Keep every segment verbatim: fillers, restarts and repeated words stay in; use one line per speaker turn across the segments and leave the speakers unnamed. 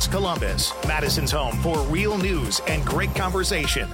West Columbus, Madison's home for real news and great conversation.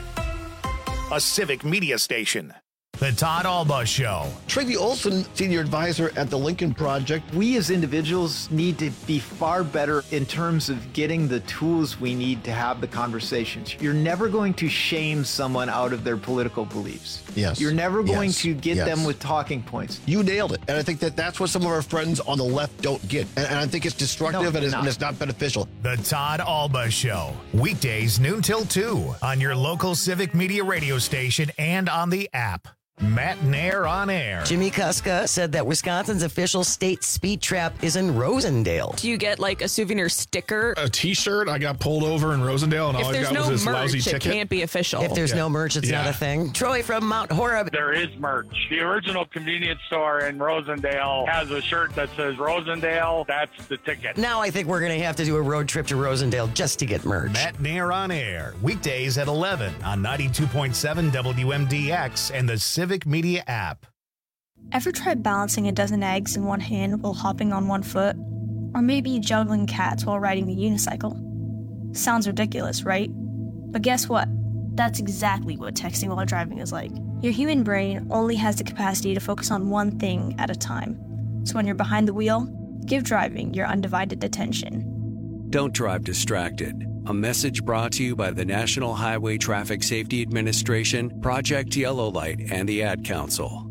A Civic Media station. The Todd Alba Show.
Tracy Olson, senior advisor at the Lincoln Project.
We as individuals need to be far better in terms of getting the tools we need to have the conversations. You're never going to shame someone out of their political beliefs.
Yes.
You're never going
yes.
to get
yes.
them with talking points.
You nailed it. And I think that that's what some of our friends on the left don't get. And, and I think it's destructive
no,
and, it's,
not.
and it's not beneficial.
The Todd Alba Show. Weekdays noon till two on your local Civic Media radio station and on the app. Matt Nair on air.
Jimmy Kuska said that Wisconsin's official state speed trap is in Rosendale.
Do you get like a souvenir sticker?
A t-shirt. I got pulled over in Rosendale and
if
all I
there's
got
no
was this
merch,
lousy
it
ticket.
Can't be official.
If there's
yeah.
no merch, it's
yeah.
not a thing. Troy from Mount Horeb.
There is merch. The original convenience store in Rosendale has a shirt that says Rosendale. That's the ticket.
Now I think we're going to have to do a road trip to Rosendale just to get merch.
Matt Nair on air. Weekdays at eleven on ninety-two point seven W M D X and the Civic Media app.
Ever tried balancing a dozen eggs in one hand while hopping on one foot? Or maybe juggling cats while riding the unicycle? Sounds ridiculous, right? But guess what? That's exactly what texting while driving is like. Your human brain only has the capacity to focus on one thing at a time. So when you're behind the wheel, give driving your undivided attention.
Don't drive distracted. A message brought to you by the National Highway Traffic Safety Administration, Project Yellow Light, and the Ad Council.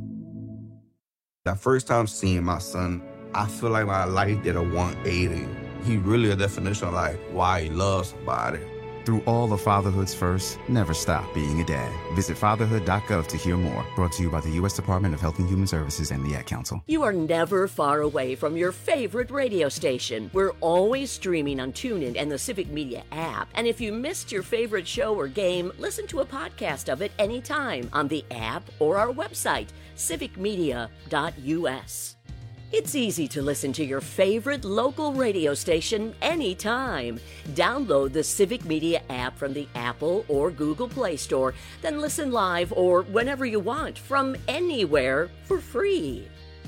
That first time seeing my son, I feel like my life did a one eighty. He really a definition of like why he loves somebody.
Through all of fatherhood's first, never stop being a dad. Visit fatherhood dot gov to hear more. Brought to you by the U S Department of Health and Human Services and the Ad Council.
You are never far away from your favorite radio station. We're always streaming on TuneIn and the Civic Media app. And if you missed your favorite show or game, listen to a podcast of it anytime on the app or our website, civic media dot U S. It's easy to listen to your favorite local radio station anytime. Download the Civic Media app from the Apple or Google Play Store, then listen live or whenever you want from anywhere for free.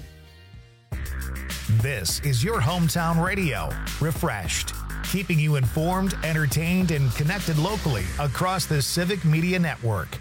This is your hometown radio, refreshed, keeping you informed, entertained, and connected locally across the Civic Media Network.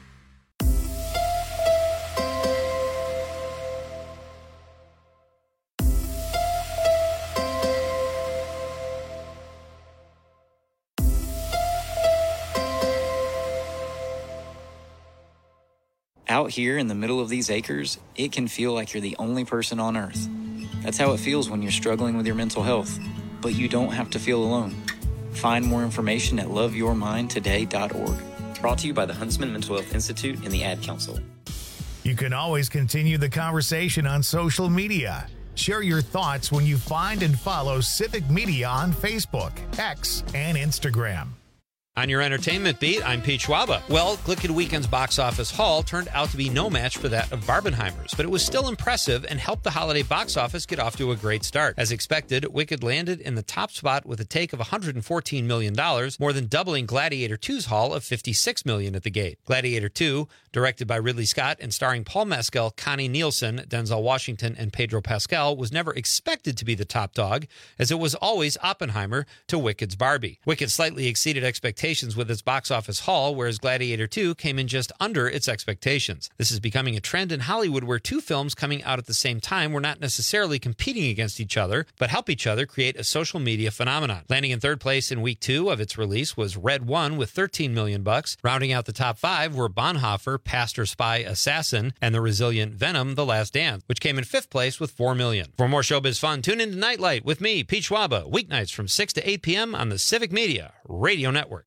Out here in the middle of these acres, it can feel like you're the only person on Earth. That's how it feels when you're struggling with your mental health. But you don't have to feel alone. Find more information at love your mind today dot org. Brought to you by the Huntsman Mental Health Institute and the Ad Council.
You can always continue the conversation on social media. Share your thoughts when you find and follow Civic Media on Facebook, X, and Instagram.
On your entertainment beat, I'm Pete Schwaba. Well, Glicked Weekend's box office haul turned out to be no match for that of Barbenheimer's, but it was still impressive and helped the holiday box office get off to a great start. As expected, Wicked landed in the top spot with a take of one hundred fourteen million dollars, more than doubling Gladiator two's haul of fifty-six million dollars at the gate. Gladiator two, directed by Ridley Scott and starring Paul Mescal, Connie Nielsen, Denzel Washington, and Pedro Pascal, was never expected to be the top dog, as it was always Oppenheimer to Wicked's Barbie. Wicked slightly exceeded expectations with its box office haul, whereas Gladiator two came in just under its expectations. This is becoming a trend in Hollywood where two films coming out at the same time were not necessarily competing against each other, but help each other create a social media phenomenon. Landing in third place in week two of its release was Red One with thirteen million bucks. Rounding out the top five were Bonhoeffer, Pastor, Spy, Assassin, and the resilient Venom, The Last Dance, which came in fifth place with four million. For more showbiz fun, tune in to Nightlight with me, Pete Schwaba, weeknights from six to eight p.m. on the Civic Media Radio Network.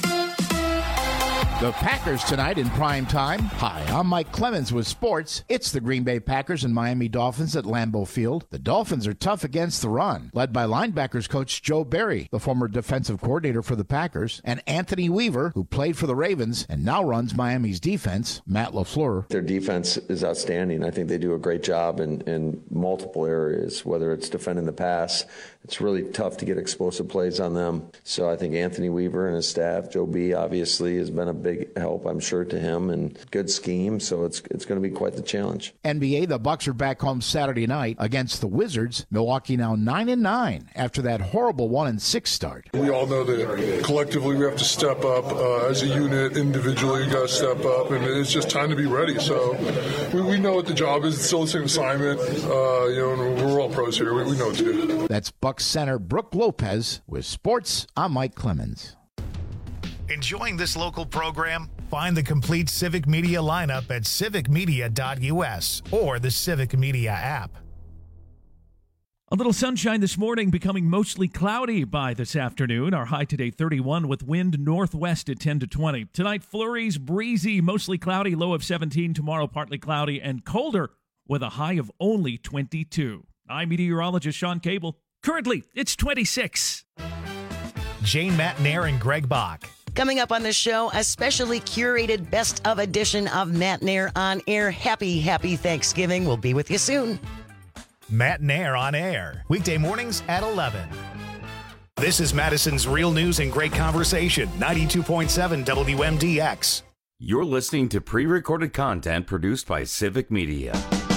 The Packers tonight in prime time. Hi, I'm Mike Clemens with sports. It's the Green Bay Packers and Miami Dolphins at Lambeau Field. The Dolphins are tough against the run, led by linebackers coach Joe Barry, the former defensive coordinator for the Packers, and Anthony Weaver, who played for the Ravens and now runs Miami's defense, Matt LaFleur.
Their defense is outstanding. I think they do a great job in, in multiple areas, whether it's defending the pass. It's really tough to get explosive plays on them. So I think Anthony Weaver and his staff, Joe B, obviously, has been a big big help, I'm sure, to him, and good scheme. So it's it's going to be quite the challenge.
N B A, the Bucks are back home Saturday night against the Wizards. Milwaukee now nine and nine after that horrible one and six start.
We all know that collectively we have to step up uh, as a unit. Individually, you got to step up, and it's just time to be ready. So we, we know what the job is. It's still the same assignment. Uh, you know, and we're all pros here. We, we know what to do.
That's Bucks center Brooke Lopez with sports. I'm Mike Clemens.
Enjoying this local program? Find the complete Civic Media lineup at civic media dot u s or the Civic Media app.
A little sunshine this morning, becoming mostly cloudy by this afternoon. Our high today thirty-one with wind northwest at ten to twenty. Tonight, flurries, breezy, mostly cloudy, low of seventeen. Tomorrow, partly cloudy and colder with a high of only twenty-two. I'm meteorologist Sean Cable. Currently, it's twenty-six.
Jane Matnair and Greg Bach.
Coming up on the show, a specially curated best of edition of Matt Nair on Air. Happy, happy Thanksgiving. We'll be with you soon.
Matt Nair on Air, weekday mornings at eleven. This is Madison's Real News and Great Conversation, ninety-two point seven W M D X.
You're listening to pre-recorded content produced by Civic Media.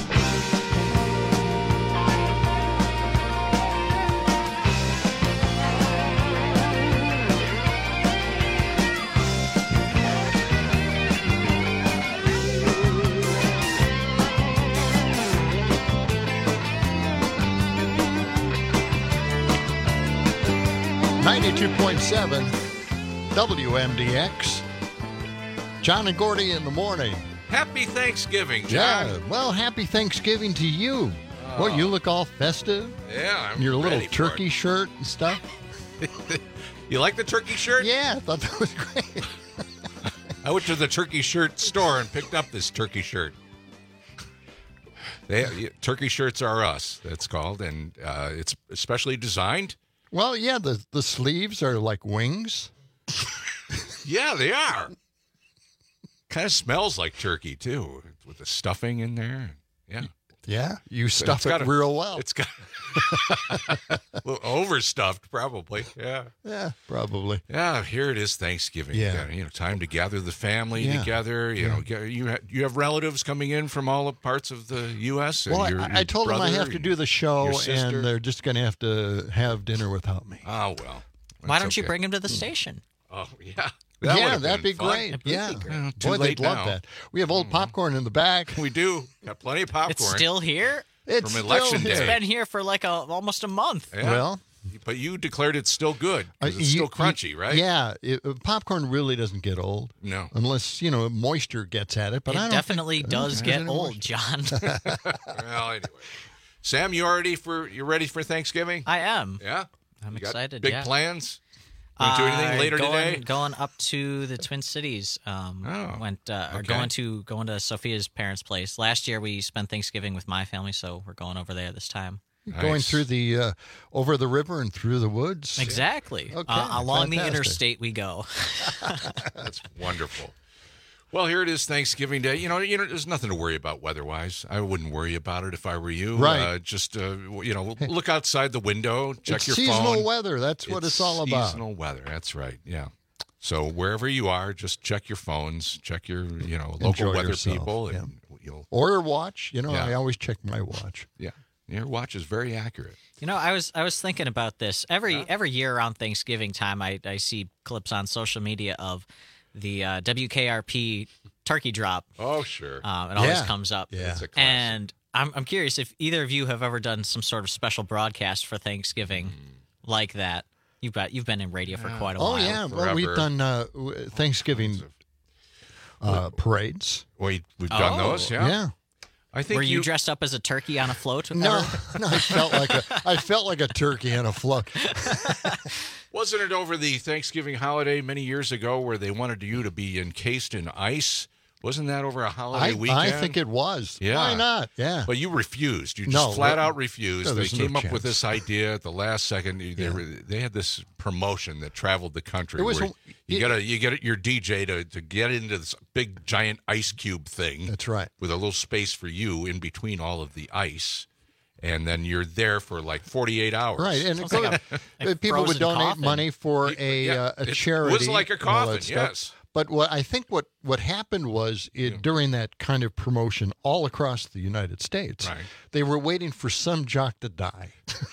ninety-two point seven W M D X. John and Gordy in the morning.
Happy Thanksgiving, John.
Yeah, well, happy Thanksgiving to you. Oh. Well, you look all festive.
Yeah, I'm
Your little
ready for
turkey
it.
shirt and stuff.
You like the turkey shirt?
Yeah, I thought that was great.
I went to the turkey shirt store and picked up this turkey shirt. They, turkey shirts are us, that's called, and uh, it's especially designed.
Well, yeah, the, the sleeves are like wings.
Yeah, they are. Kind of smells like turkey, too, with the stuffing in there. Yeah.
Yeah, you stuff it
a,
real well.
It's got a little overstuffed, probably. Yeah.
Yeah, probably.
Yeah, here it is, Thanksgiving.
Yeah.
You, got, you know, time to gather the family
yeah.
together. You
yeah.
know, get, you ha- you have relatives coming in from all the parts of the U S
Well,
your,
I,
your
I told
brother,
them I have to do the show, and they're just going to have to have dinner without me.
Oh, well.
Why don't
okay.
you bring him to the station?
Oh, yeah.
That
yeah,
that'd be
fun.
great. Yeah,
be great. Uh, too
boy,
late
they'd love
now.
that. We have old popcorn in the back.
We do. Got plenty of popcorn.
It's still here?
It's
from election
still
day.
It's been here for like a, almost a month.
Yeah.
Well,
but you declared it's still good.
Uh,
It's
you,
still crunchy, right?
Yeah, it, uh, popcorn really doesn't get old.
No,
unless you know moisture gets at it. But
it
I don't
definitely
think,
does
uh,
get old, John.
Well, anyway, Sam, you already for you ready for Thanksgiving?
I am.
Yeah,
I'm
you got
excited.
Big
yeah.
plans. Going to do anything
uh,
later
going,
today?
Going up to the Twin Cities. Um,
oh,
went uh,
okay.
or going to going to Sophia's parents' place. Last year we spent Thanksgiving with my family, so we're going over there this time.
Nice. Going through the uh, over the river and through the woods.
Exactly.
Okay,
uh, along
fantastic.
the interstate we go.
That's wonderful. Well, here it is, Thanksgiving Day. You know, you know, there's nothing to worry about weather-wise. I wouldn't worry about it if I were you.
Right.
Uh, just, uh, you know, look outside the window, check
it's
your
seasonal
phone.
weather. That's what it's, it's all about.
Seasonal weather. That's right. Yeah. So wherever you are, just check your phones, check your, you know, local
Enjoy
weather
yourself,
people,
yeah.
and you'll
or your watch. You know,
Yeah.
I always check my watch.
Yeah. Your watch is very accurate.
You know, I was I was thinking about this every huh? every year around Thanksgiving time. I, I see clips on social media of the uh, W K R P turkey drop.
Oh, sure.
Um, it always
Yeah.
comes up.
Yeah.
It's a classic.
And I'm I'm curious if either of you have ever done some sort of special broadcast for Thanksgiving
Mm.
like that. You've got you've been in radio for quite a
Oh
while.
yeah, well we've done uh, w- Thanksgiving uh, parades.
We we've done
Oh.
those. Yeah.
Yeah.
I think
Were you,
you
dressed up as a turkey on a float?
No,
ever?
no, I felt like a I felt like a turkey on a float.
Wasn't it over the Thanksgiving holiday many years ago where they wanted you to be encased in ice? Wasn't that over a holiday
I,
weekend?
I think it was.
Yeah.
Why not? Yeah.
But you refused. You just
No,
flat
no,
out refused.
no,
They
there's no
came up with
chance.
this idea at the last second. They,
Yeah.
were, they had this promotion that traveled the country.
It was
where
a-
you
it-
got you get your D J to, to get into this big giant ice cube thing.
That's right.
With a little space for you in between all of the ice. And then you're there for like forty-eight hours.
Right, and
Sounds
it
like
goes-
a- a
people would
frozen
donate
coffin.
money for a
Yeah,
uh, a
it
charity.
was like a
and all that
coffin,
stuff.
yes.
But what I think what, what happened was it, during that kind of promotion all across the United States,
Right.
they were waiting for some jock to die.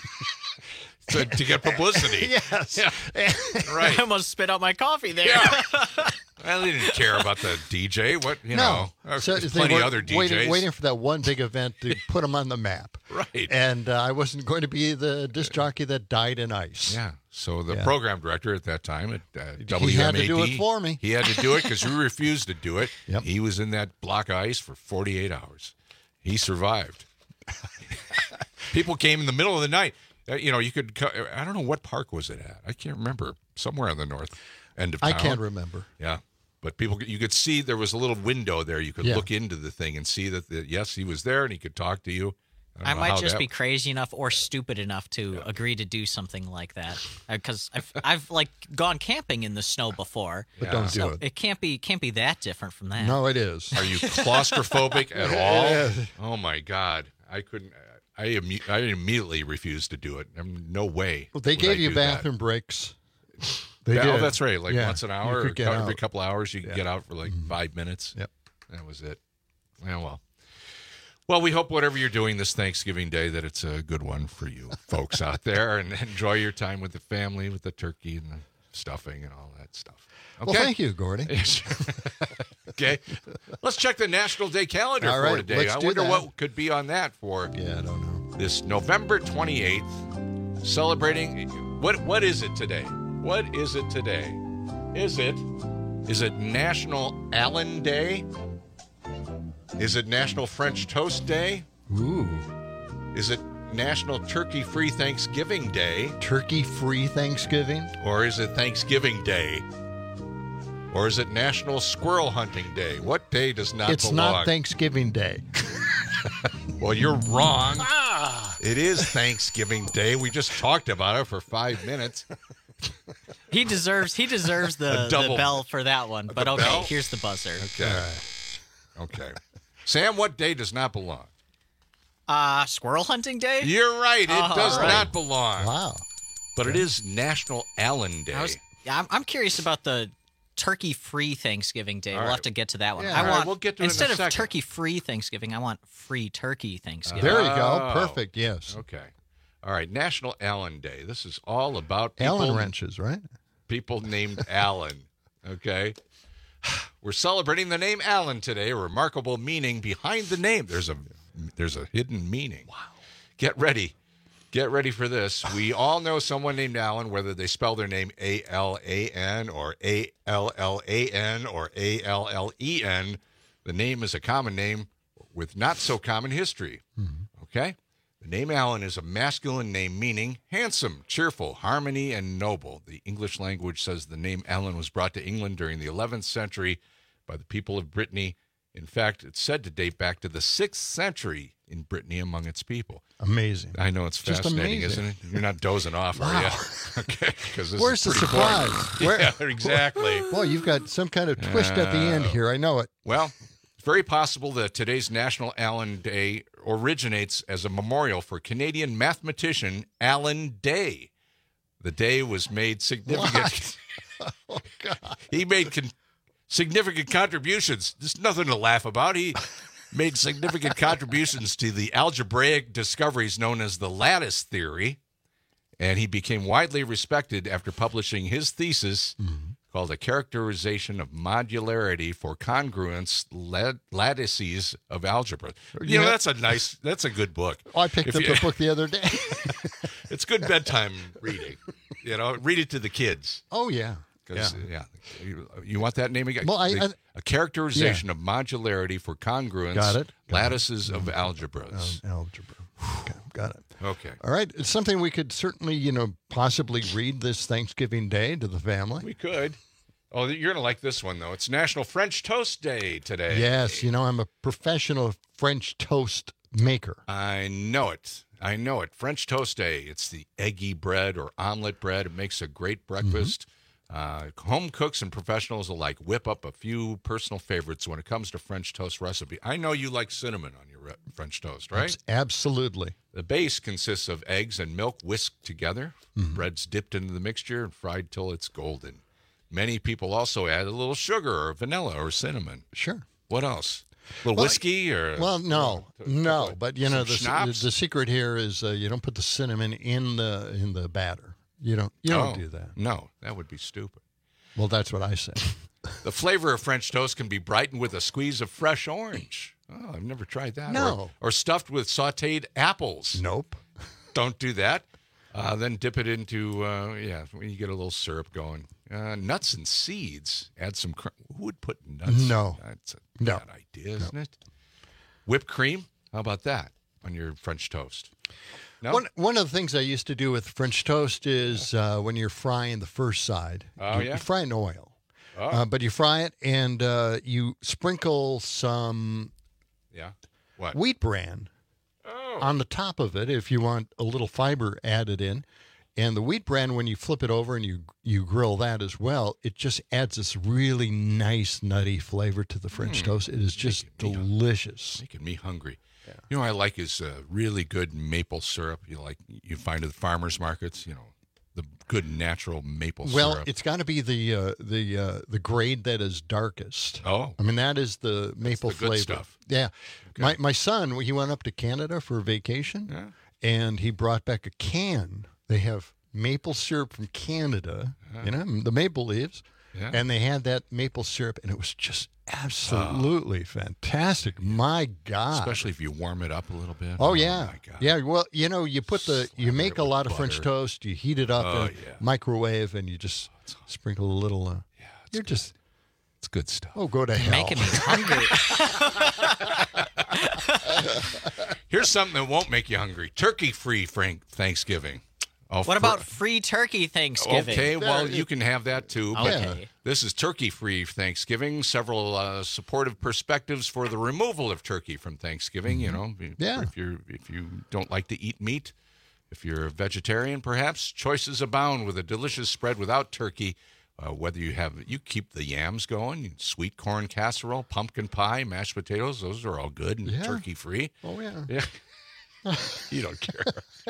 to, to get publicity.
Yes.
Yeah. Right.
I almost spit out my coffee there.
Yeah. Well, they didn't care about the D J. What you
no.
know?
So
There's
they
plenty
were
of other D Js
waiting, waiting for that one big event to put them on the map.
Right.
And uh, I wasn't going to be the disc jockey that died in ice.
Yeah. So the
Yeah.
program director at that time at uh, W M A D,
He had to do it for me.
He had to do it because we refused to do it.
Yep.
He was in that block of ice for forty-eight hours. He survived. People came in the middle of the night. Uh, you know, you could. co- I don't know what park was it at. I can't remember. Somewhere in the north end of town.
I can't remember.
Yeah. But people, you could see there was a little window there. You could
Yeah.
look into the thing and see that, the, yes, he was there and he could talk to you. don't
I
know
might
how
just
that-
be crazy enough or stupid enough to agree to do something like that, because I've I've like gone camping in the snow before.
But don't do
so
it.
It can't be can't be that different from that.
No, it is.
Are you claustrophobic at all?
Yeah.
Oh my God, I couldn't. I imme- I immediately refused to do it. I mean, no way.
Well, they
would
gave
I
you
do that.
bathroom breaks. They
Yeah,
did.
Oh, that's right. Like
Yeah.
once an
You
hour,
could
or
get
every
out. Mm-hmm.
couple hours, you could
Yeah.
get out for like five minutes.
Yep.
That was it. Yeah, well. Well, we hope whatever you're doing this Thanksgiving Day that it's a good one for you folks out there, and enjoy your time with the family, with the turkey and the stuffing and all that stuff. Okay?
Well, thank you, Gordy.
Okay. Let's check the National Day calendar
All
for
right,
today.
let's
I
do
wonder
that.
what could be on that for
Yeah, I don't know.
this November twenty-eighth, celebrating. What What is it today? What is it today? Is it is it National Allen Day? Is it National French Toast Day?
Ooh.
Is it National Turkey Free Thanksgiving Day?
Turkey Free Thanksgiving?
Or is it Thanksgiving Day? Or is it National Squirrel Hunting Day? What day does not
It's
belong?
not Thanksgiving Day.
Well, you're wrong.
Ah!
It is Thanksgiving Day. We just talked about it for five minutes.
He deserves he deserves the,
A double-
the bell for that one. But
The
okay,
bell?
here's the buzzer.
Okay. Okay. Sam, what day does not belong?
Uh, squirrel hunting day?
You're right. It
Oh,
does
right.
not belong.
Wow.
But it is National Allen Day.
I was, yeah, I'm, I'm curious about the turkey-free Thanksgiving Day.
All
we'll
right.
have to get to that one.
Yeah,
I
all right,
want
we'll get to it in a
instead of
second.
turkey-free Thanksgiving, I want free turkey Thanksgiving.
There you go.
Oh.
Perfect. Yes.
Okay. All right. National Allen Day. This is all about people,
Allen wrenches, right?
people named Allen. Okay. We're celebrating the name Allen today. A remarkable meaning behind the name. There's a there's a hidden meaning. Wow. Get ready. Get ready for this. We all know someone named Allen, whether they spell their name A L A N or A L L A N or A L L E N. The name is a common name with not so common history. Okay? The name Allen is a masculine name meaning handsome, cheerful, harmony, and noble. The English language says the name Allen was brought to England during the eleventh century by the people of Brittany. In fact, it's said to date back to the sixth century in Brittany among its people.
Amazing.
I know it's
Just
fascinating,
amazing.
isn't it? You're not dozing off, are you? Okay, because this
Where's
is
the
pretty
surprise?
boring.
Where-
Yeah, exactly.
Boy, you've got some kind of twist at the end here. I know it.
Well, it's very possible that today's National Allen Day originates as a memorial for Canadian mathematician Alan Day. The day was made significant.
Oh, God.
He made con- significant contributions. There's nothing to laugh about. He made significant contributions to the algebraic discoveries known as the lattice theory, and he became widely respected after publishing his thesis called A Characterization of Modularity for Congruence Lat- Lattices of Algebra. You know,
Yeah.
that's a nice, that's a good book.
Oh, I picked
If
up
you-
the book the other day.
It's good bedtime reading. You know, read it to the kids.
Oh, yeah.
'Cause, yeah. You, you want that name again?
Well, I-
The-
I-
a characterization of modularity for congruence.
Got it. Got
lattices of algebras.
Um, algebra. Okay, got it.
Okay.
All right. It's something we could certainly, you know, possibly read this Thanksgiving Day to the family.
We could. Oh, you're going to like this one, though. It's National French Toast Day today.
Yes. You know, I'm a professional French toast maker.
I know it. I know it. French Toast Day. It's the eggy bread or omelet bread. It makes a great breakfast. Uh, home cooks and professionals alike whip up a few personal favorites when it comes to French toast recipe. I know you like cinnamon on your re- French toast, right?
Abs- Absolutely.
The base consists of eggs and milk whisked together.
Mm-hmm.
Bread's dipped into the mixture and fried till it's golden. Many people also add a little sugar or vanilla or cinnamon.
Sure.
What else? A little
Well,
whiskey or?
Well, no, no. But you know,
Some
the,
schnapps?
the the secret here is uh, you don't put the cinnamon in the in the batter. You don't you don't
Oh,
do that.
No, that would be stupid.
Well, that's what I say.
The flavor of French toast can be brightened with a squeeze of fresh orange. Oh, I've never tried that.
No.
Or, or stuffed with sautéed apples.
Nope.
Don't do that. Uh, then dip it into, uh, yeah, when you get a little syrup going. Uh, nuts and seeds. Add some, cr- who would put nuts?
No.
That's a
No.
bad idea, isn't it? Whipped cream? How about that on your French toast? No?
One one of the things I used to do with French toast is uh, when you're frying the first side,
Oh,
you,
yeah?
you fry in oil,
Oh.
uh, but you fry it and uh, you sprinkle some
Yeah. What?
wheat bran
Oh.
on the top of it if you want a little fiber added in. And the wheat bran, when you flip it over and you you grill that as well, it just adds this really nice nutty flavor to the French
Mm.
toast. It is just delicious.
Making me hungry. You know what I like is uh, really good maple syrup. You like you find at the farmers markets. You know, the good natural maple
Well,
syrup.
it's got to be the uh, the uh, the grade that is darkest.
Oh.
I mean that is the maple
the good
flavor.
stuff.
Yeah, my my son he went up to Canada for vacation,
Yeah.
and he brought back a can. They have maple syrup from Canada, you know, the maple leaves,
Yeah.
and they had that maple syrup, and it was just absolutely fantastic. My God,
Especially if you warm it up a little bit.
Oh yeah,
my God.
yeah. Well, you know, you put the you make a lot of French
butter.
toast, you heat it up
Oh,
in
yeah.
microwave, and you just sprinkle a little. Uh,
Yeah, it's
you're
good.
just
It's good stuff.
oh, go to
You're
hell.
making me hungry.
Here's something that won't make you hungry: turkey-free Frank Thanksgiving. Oh,
What
for-
about free turkey Thanksgiving?
Okay, well, you can have that too. But
Okay.
this is turkey-free Thanksgiving. Several uh, supportive perspectives for the removal of turkey from Thanksgiving. You know, if-
Yeah.
if you if you don't like to eat meat, if you're a vegetarian, perhaps choices abound with a delicious spread without turkey. Uh, whether you have you keep the yams going, sweet corn casserole, pumpkin pie, mashed potatoes, those are all good and
Yeah.
turkey-free.
Oh yeah.
Yeah. You don't care.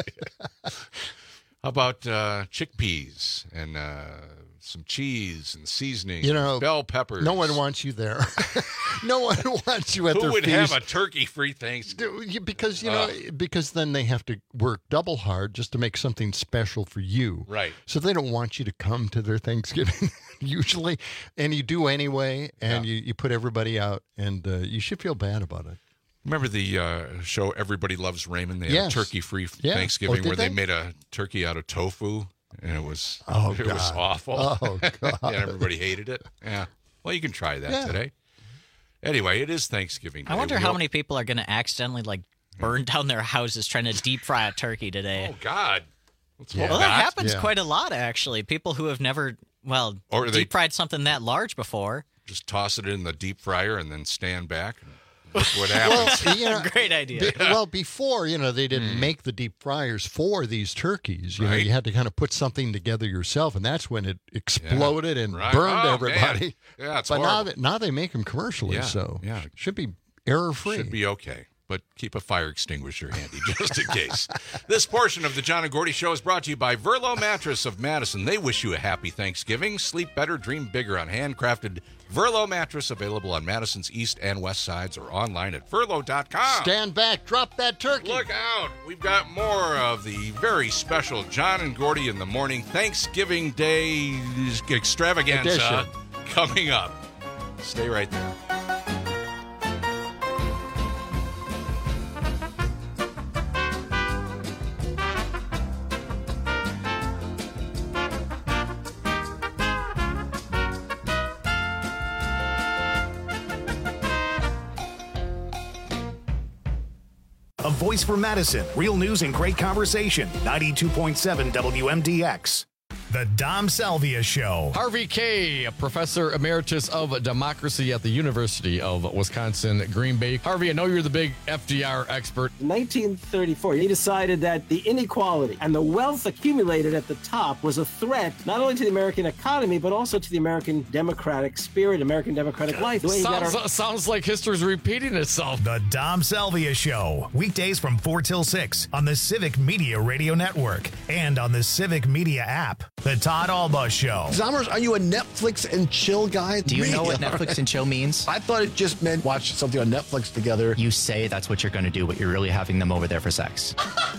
How about uh, chickpeas and uh, some cheese and seasoning?
You know,
bell peppers.
No one wants you there. No one wants you at
Who
their
would
feast.
have a turkey-free Thanksgiving?
Do- you- Because you know, because then they have to work double hard just to make something special for you.
Right.
So they don't want you to come to their Thanksgiving usually, and you do anyway, and
Yeah.
you, you put everybody out, and uh, you should feel bad about it.
Remember the uh, show Everybody Loves Raymond? They had
Yes.
a turkey-free
Yeah.
Thanksgiving
Oh, did
where they?
they?
made a turkey out of tofu, and it was
Oh,
it was
God.
awful.
Oh, God.
And everybody hated it. Yeah. Well, you can try that
Yeah.
today. Anyway, it is Thanksgiving Day.
I wonder
We
how
hope-
many people are going to accidentally like burn down their houses trying to deep fry a turkey today.
Oh God. Let's
Yeah.
hope
Well, that
not.
happens
Yeah.
quite a lot, actually. People who have never, well,
Or they-
deep fried something that large before.
Just toss it in the deep fryer and then stand back and look what happens.
Well, you know,
Great idea.
be- well, before, you know, they didn't make the deep fryers for these turkeys. You know,
Hmm. Right.
you had to kind of put something together yourself, and that's when it exploded and
Right.
burned
Oh,
everybody.
man. Yeah, it's
but now
horrible.
that now they make them commercially,
Yeah,
so
yeah.
should be error free.
Should be okay, but keep a fire extinguisher handy just in case. This portion of the John and Gordy Show is brought to you by Verlo Mattress of Madison. They wish you a happy Thanksgiving. Sleep better, dream bigger on handcrafted Verlo Mattress, available on Madison's east and west sides or online at verlo dot com.
Stand back, drop that turkey.
Look out. We've got more of the very special John and Gordy in the Morning Thanksgiving Day extravaganza
Edition.
coming up. Stay right there.
A voice for Madison. Real news and great conversation. ninety-two point seven W M D X. The Dom Salvia Show.
Harvey Kaye, a professor emeritus of democracy at the University of Wisconsin, Green Bay. Harvey, I know you're the big F D R expert.
In nineteen thirty-four, he decided that the inequality and the wealth accumulated at the top was a threat not only to the American economy, but also to the American democratic spirit, American democratic life. The way he got
Sounds,
our-
sounds like history's repeating itself.
The Dom Salvia Show. Weekdays from four till six on the Civic Media Radio Network and on the Civic Media app. The Todd Alba Show.
Zommers, are you a Netflix and chill guy?
Do you
Me?
know what Netflix and chill means?
I thought it just meant watch something on Netflix together.
You say that's what you're going to do, but you're really having them over there for sex.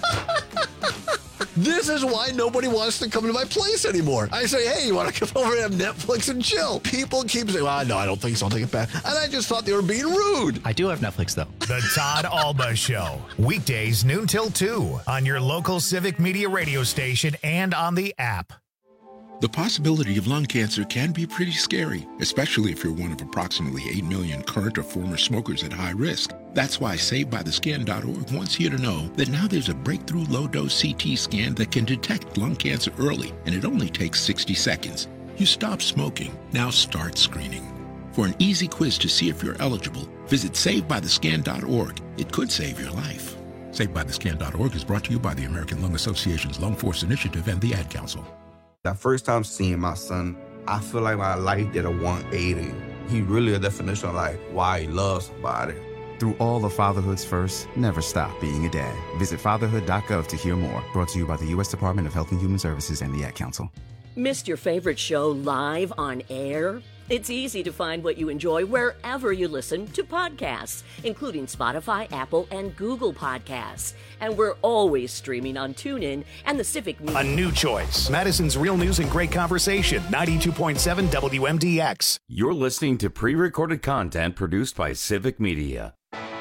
This is why nobody wants to come to my place anymore. I say, hey, you want to come over and have Netflix and chill? People keep saying, well, no, I don't think so. I'll take it back. And I just thought they were being rude.
I do have Netflix, though.
The Todd Alba Show. Weekdays, noon till two on your local Civic Media radio station and on the app.
The possibility of lung cancer can be pretty scary, especially if you're one of approximately eight million current or former smokers at high risk. That's why Saved By The Skin dot org wants you to know that now there's a breakthrough low-dose C T scan that can detect lung cancer early, and it only takes sixty seconds. You stop smoking. Now start screening. For an easy quiz to see if you're eligible, visit Saved By The Skin dot org. It could save your life. Saved By The Skin dot org is brought to you by the American Lung Association's Lung Force Initiative and the Ad Council.
That first time seeing my son, I feel like my life did a one eighty. He really a definition of like why he loves somebody.
Through all of fatherhood's first, never stop being a dad. Visit fatherhood dot gov to hear more. Brought to you by the U S Department of Health and Human Services and the Ad Council.
Missed your favorite show live on air? It's easy to find what you enjoy wherever you listen to podcasts, including Spotify, Apple, and Google Podcasts. And we're always streaming on TuneIn and the Civic Media.
A new choice. Madison's Real News and Great Conversation. ninety-two point seven W M D X.
You're listening to pre-recorded content produced by Civic Media.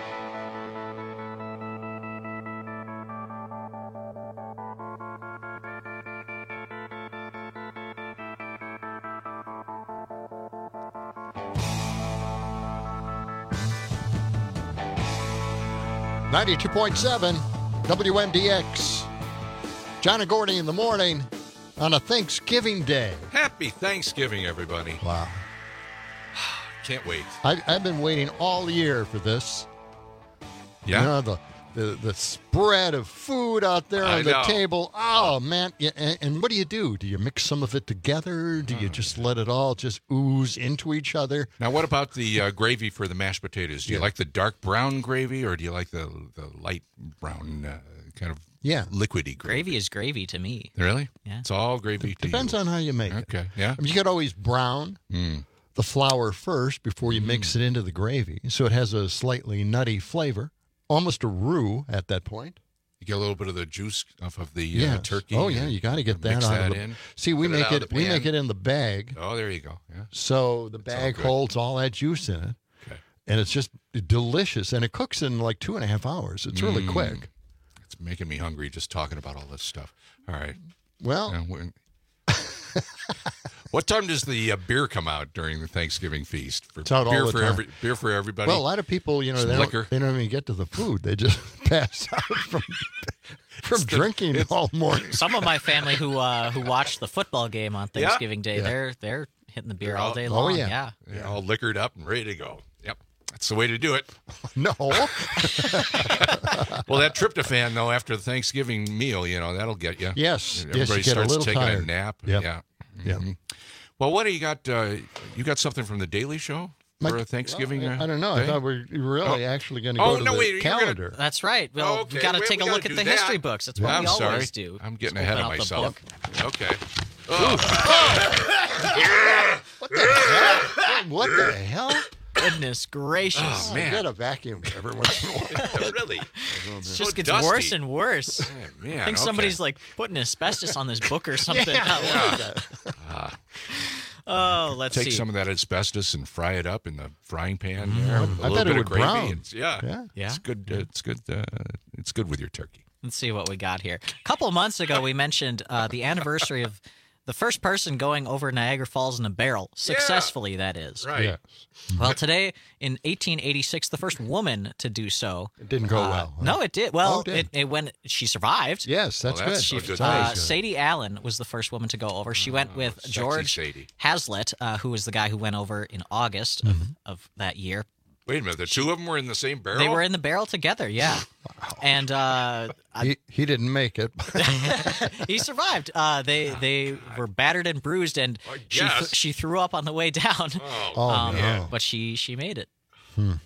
ninety-two point seven W M D X. John and Gordy in the morning on a Thanksgiving Day.
Happy Thanksgiving, everybody.
Wow.
Can't wait.
I, I've been waiting all year for this.
Yeah.
You know, the, the, the spread of food out there on
I
the
know.
table. Oh, man. Yeah, and, and what do you do? Do you mix some of it together? Do you just let it all just ooze into each other?
Now, what about the uh, gravy for the mashed potatoes? Do you
Yeah.
like the dark brown gravy, or do you like the the light brown uh, kind of
Yeah.
liquidy gravy?
Gravy is gravy to me.
Really?
Yeah.
It's all gravy to
Depends
you.
on how you make it.
Okay, yeah.
I mean, you could always brown
Mm.
the flour first before you mix it into the gravy, so it has a slightly nutty flavor, almost a roux at that point.
You get a little bit of the juice off of the
Yes.
uh, turkey.
Oh yeah,
and
you got to get that
mix
out
that
of the.
in.
See, we
Put it
make
out
it.
of the
we
pan.
make it in the bag.
Oh, there you go. Yeah.
So the
It's all
bag
good.
holds all that juice in it,
Okay.
and it's just delicious. And it cooks in like two and a half hours. It's really
Mm.
quick.
It's making me hungry just talking about all this stuff. All right.
Well,
Now, when- what time does the uh, beer come out during the Thanksgiving feast? For
It's out all
beer
the
for
time.
every beer for everybody.
well, a lot of people, you know,
Some
they
liquor.
don't, they don't even get to the food. They just pass out from from drinking all morning.
Some of my family who uh, who watch the football game on
Yeah.
Thanksgiving Day,
Yeah.
they're they're hitting the beer
They're
all
all-
day
Oh,
long.
yeah.
yeah.
They're all liquored up and ready to go. Yep. That's the way to do it.
No.
Well, that tryptophan, though, after the Thanksgiving meal, you know, that'll get you.
Yes.
Everybody
Yes, you get a
starts
little
taking
tired.
a nap.
Yep.
Yeah.
Yep.
Mhm. Well, what do you got? Uh, you got something from the Daily Show for
My-
a Thanksgiving?
Well, I,
uh,
I don't know.
day?
I thought we were really
Oh.
actually going to
Oh,
go to
no,
the
wait, you're gonna-
calendar.
That's right. Well,
Okay,
we got to
we-
take
we
a
gotta
look at
do
the
that.
history books. That's what
I'm
we
sorry.
always do.
I'm getting
Just
ahead of
open up the
myself.
book.
Okay. Oh.
What the hell? What the hell?
Goodness gracious.
Oh, man.
Get a vacuum every once in a while.
Really?
It
So
just gets
dusty.
worse and worse.
Oh, man,
I think
okay.
somebody's like putting asbestos on this book or something.
Yeah.
What is that?
Ah.
Oh, let's
Take
see.
some of that asbestos and fry it up in the frying pan there. with a
I
little
bet it
bit
would
of gravy.
brown.
It's, yeah.
Yeah.
Yeah.
It's good. Uh, it's good. Uh, it's good with your turkey.
Let's see what we got here. A couple of months ago, we mentioned uh, the anniversary of the first person going over Niagara Falls in a barrel, successfully, that is.
Right.
Yeah.
Well, today, in eighteen eighty-six, the first woman to do so.
It didn't go
uh,
well. huh?
No, it did. Well,
Oh, it did.
it, it went. She survived.
Yes, that's
Well, that's
good.
a good
Uh,
news.
Sadie Allen was the first woman to go over. She went with
sexy
George
Sadie.
Hazlitt, uh, who was the guy who went over in August of, of that year.
Wait a minute. The two of them were in the same barrel.
They were in the barrel together, yeah. And uh, I-
He, he didn't make it.
he survived. Uh, they they were battered and bruised, and
I
she th-
guess.
she threw up on the way down.
Oh,
Oh,
Um,
no.
But she she made it.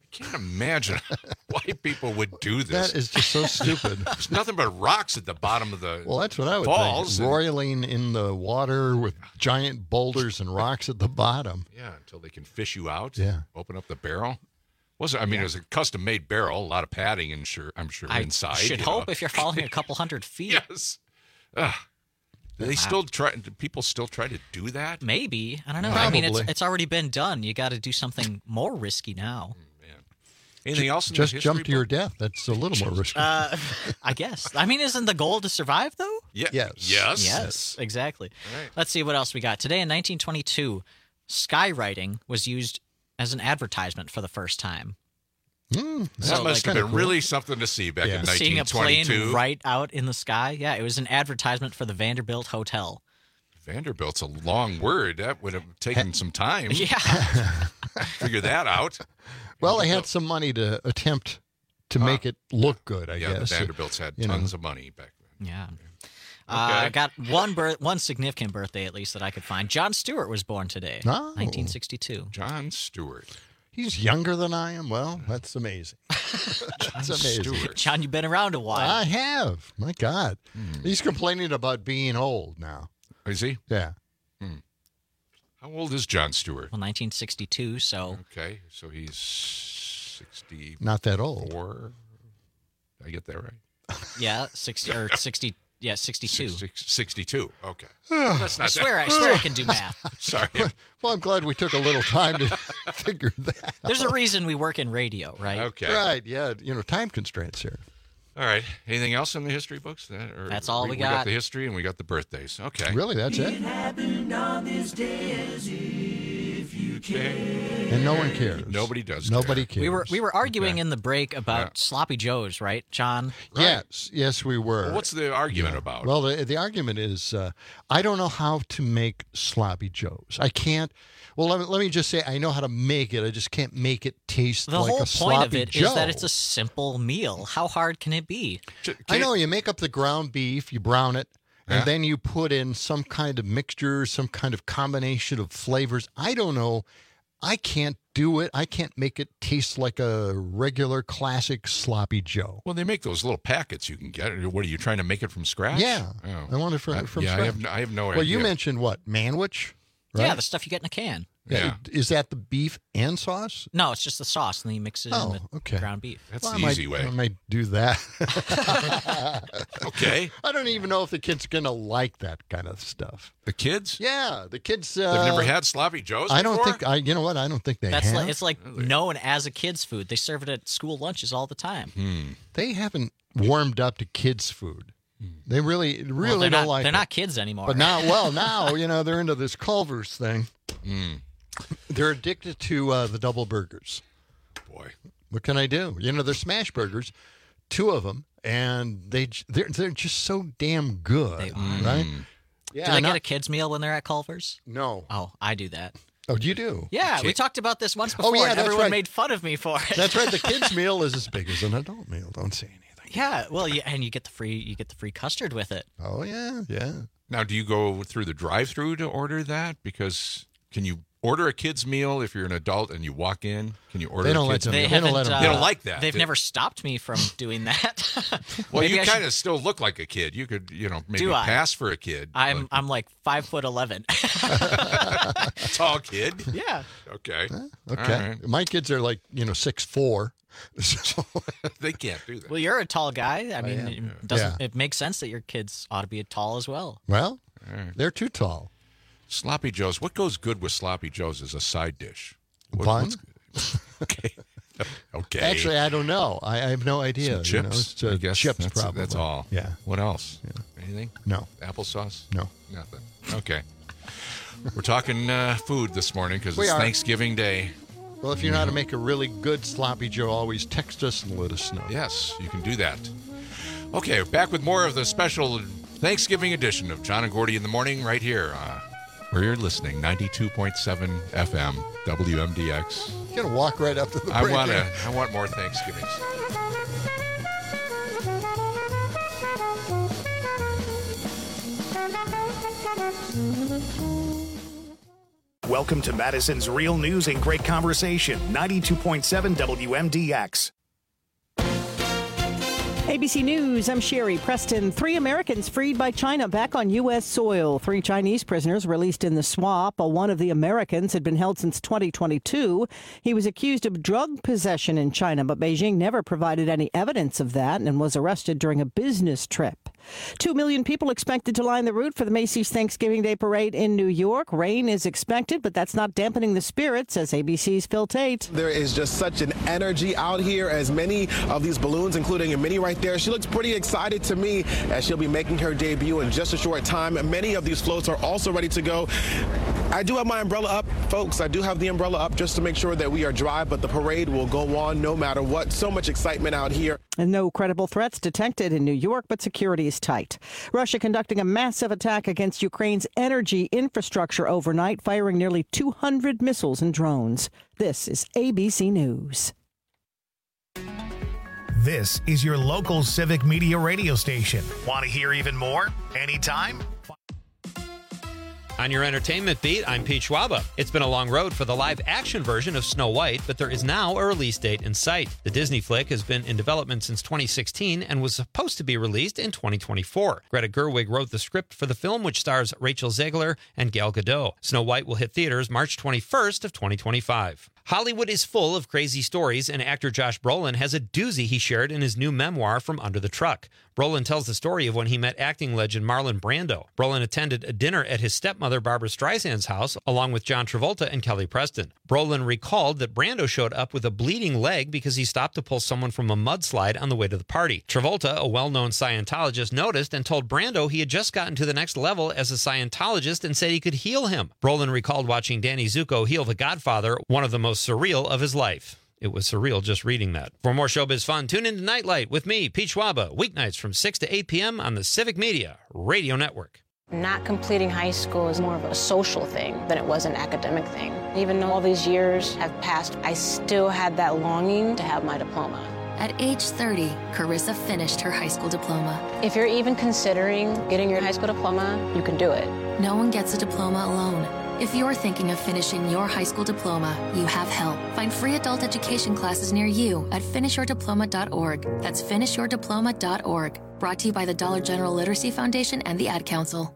can't imagine why people would do this.
That is just so stupid.
There's nothing but rocks at the bottom of the
Well, that's what I would
falls.
think. Roiling in the water with giant boulders and rocks at the bottom.
Yeah, until they can fish you out.
Yeah.
Open up the barrel. Was it, I mean,
Yeah.
it was a custom-made barrel, a lot of padding, and sure, I'm sure
I
inside.
should
you
hope
know.
if you're falling a couple hundred feet.
Yes. Ugh. Do they still try? Do people still try to do that?
Maybe. I don't know. I mean, it's
Probably.
it's already been done. You got to do something more risky now.
Anything else? In
Just
the
jump
history
to your
book?
death. That's a little more risky.
Uh, I guess. I mean, isn't the goal to survive, though?
Yeah.
Yes.
Yes.
Yes, exactly.
All right.
Let's see what else we got. Today in nineteen twenty-two, skywriting was used as an advertisement for the first time.
Mm,
That
So,
must
like,
have been really something to see back
Yeah.
in
Seeing a plane
nineteen twenty-two.
right out in the sky. Yeah, it was an advertisement for the Vanderbilt Hotel.
Vanderbilt's a long word. That would have taken some time.
Yeah.
Figure that out.
Well, they had some money to attempt to make it look good, I
yeah,
guess.
the Vanderbilts had
You know.
tons of money back then.
Yeah. Uh,
Okay.
I got one birth, one significant birthday at least that I could find. John Stewart was born today,
Oh.
nineteen sixty-two.
John Stewart.
He's younger than I am. Well, that's amazing. That's amazing.
Stewart.
John, you've been around a while.
I have. My God. He's complaining about being old now.
Is he?
Yeah.
How old is John Stewart?
Well, nineteen sixty-two, so
Okay, so he's sixty-four.
Not that old.
Did I get that right?
yeah, sixty or sixty, yeah, sixty-two.
Six- sixty-two. Okay. That's not
I swear, I swear, I can do math.
Sorry.
Well, I'm glad we took a little time to figure that
There's a reason we work in radio, right?
Okay.
Right, yeah. You know, time constraints here.
All right. Anything else in the history books? That, or
That's all we
we
got.
got the history and we got the birthdays. Okay.
Really, that's it?
happened on this day as if you care.
And no one cares.
Nobody does.
Nobody cares.
We were we were arguing
Okay.
in the break about
Yeah.
sloppy joes, right, John?
Yes, yes, we were.
Well, what's the argument about?
Well, the, the argument is uh, I don't know how to make sloppy joes. I can't. Well, let me, let me just say I know how to make it. I just can't make it taste
The
like
whole
a
point
sloppy
of it
Joe.
is that it's a simple meal. How hard can it be?
I know you make up the ground beef, you brown it, and
Yeah.
then you put in some kind of mixture, some kind of combination of flavors. I don't know. I can't do it. I can't make it taste like a regular classic sloppy Joe.
Well, they make those little packets you can get. What are you trying to make it from scratch?
Yeah,
Oh.
I want it from,
Uh,
from
yeah,
scratch.
I have, no- I have no
well,
idea.
you mentioned what manwich, right?
Yeah, the stuff you get in a can.
Yeah.
Is that the beef and sauce?
No, it's just the sauce, and then you mix it
Oh,
in with
okay.
ground beef.
That's
Well,
the
I might,
easy way.
I might do that.
Okay.
I don't even know if the kid's gonna like that kind of stuff.
The kids?
Yeah, the kids. Uh,
They've never had sloppy joes
I don't
before?
think. I. You know what? I don't think they
That's
have.
like it's like known as a kid's food. They serve it at school lunches all the time.
Hmm.
They haven't warmed up to kids' food. They really, really
Well, they're
don't
not,
like.
They're
it.
not kids anymore.
But now, well, now you know they're into this Culver's thing.
Hmm.
They're addicted to uh, the double burgers.
Boy,
what can I do? You know, they're smash burgers, two of them, and they j- they're they're just so damn good.
They are.
Right?
do they get a kids meal when they're at Culver's?
No.
Oh, I do that.
Oh, you do?
Yeah, we talked about this once
Oh,
before.
yeah,
and
that's
everyone
right.
made fun of me for it.
That's right. The kids' meal is as big as an adult meal. Don't say anything.
Yeah, well, yeah, and you get the free you get the free custard with it.
Oh yeah, yeah.
Now, do you go through the drive-through to order that? Because can you order a kid's meal if you're an adult and you walk in? Can you order
They don't
a
let
kid's
them-
meal?
they They don't
haven't,
let them
uh,
They don't like that.
They've
do-
never stopped me from doing that.
Well,
Maybe
you
I should-
kind of still look like a kid. You could, you know, maybe
Do I?
pass for a kid.
I'm I'm like five foot eleven.
Tall kid.
Yeah.
Okay.
Okay.
All right.
My kids are like you know six four. So
They can't do that.
Well, you're a tall guy. I mean,
am.
it doesn't
Yeah.
it makes sense that your kids ought to be tall as well?
well,
All right.
they're too tall.
Sloppy Joes. What goes good with sloppy Joes as a side dish? What,
Bun?
what's- Okay. Okay.
Actually, I don't know. I, I have no idea.
Some
you know,
chips.
it's, uh,
I guess
chips
that's,
probably.
that's all.
Yeah.
What else? Anything?
No.
Applesauce?
No.
Nothing. Okay. We're talking uh, food this morning because
We
it's
are.
Thanksgiving Day.
Well, if you know how to make a really good sloppy Joe, always text us and let us know.
Yes, you can do that. Okay, back with more of the special Thanksgiving edition of John and Gordy in the Morning right here, uh, where you're listening, ninety-two point seven F M, W M D X.
You're gonna walk right up to the
I
break.
want to.
eh?
I want more Thanksgiving stuff.
Welcome to Madison's Real News and Great Conversation, ninety-two point seven W M D X.
A B C News, I'm Sherry Preston. Three Americans freed by China back on U S soil. Three Chinese prisoners released in the swap. One of the Americans had been held since twenty twenty-two. He was accused of drug possession in China, but Beijing never provided any evidence of that and was arrested during a business trip. Two million people expected to line the route for the Macy's Thanksgiving Day Parade in New York. Rain is expected, but that's not dampening the spirit, says A B C's Phil Tate.
There is just such an energy out here as many of these balloons, including a Minnie right there. She looks pretty excited to me as she'll be making her debut in just a short time. Many of these floats are also ready to go. I do have my umbrella up, folks. I do have the umbrella up just to make sure that we are dry, but the parade will go on no matter what. So much excitement out here.
And no credible threats detected in New York, but security is tight. Russia conducting a massive attack against Ukraine's energy infrastructure overnight, firing nearly two hundred missiles and drones. This is A B C News.
This is your local Civic Media radio station. Want to hear even more? Anytime?
On your entertainment beat, I'm Pete Schwaba. It's been a long road for the live-action version of Snow White, but there is now a release date in sight. The Disney flick has been in development since twenty sixteen and was supposed to be released in twenty twenty-four. Greta Gerwig wrote the script for the film, which stars Rachel Zegler and Gal Gadot. Snow White will hit theaters March twenty-first of twenty twenty-five. Hollywood is full of crazy stories, and actor Josh Brolin has a doozy he shared in his new memoir, From Under the Truck. Brolin tells the story of when he met acting legend Marlon Brando. Brolin attended a dinner at his stepmother Barbara Streisand's house, along with John Travolta and Kelly Preston. Brolin recalled that Brando showed up with a bleeding leg because he stopped to pull someone from a mudslide on the way to the party. Travolta, a well-known Scientologist, noticed and told Brando he had just gotten to the next level as a Scientologist and said he could heal him. Brolin recalled watching Danny Zuko heal The Godfather, one of the most surreal of his life. It was surreal just reading that. For more showbiz fun, tune in to Nightlight with me, Pete Schwaba, weeknights from six to eight p.m. on the Civic Media Radio Network.
Not completing high school is more of a social thing than it was an academic thing. Even though all these years have passed, I still had that longing to have my diploma.
At age thirty, Carissa finished her high school diploma.
If you're even considering getting your high school diploma, you can do it.
No one gets a diploma alone. If you're thinking of finishing your high school diploma, you have help. Find free adult education classes near you at finish your diploma dot org. That's finish your diploma dot org. Brought to you by the Dollar General Literacy Foundation and the Ad Council.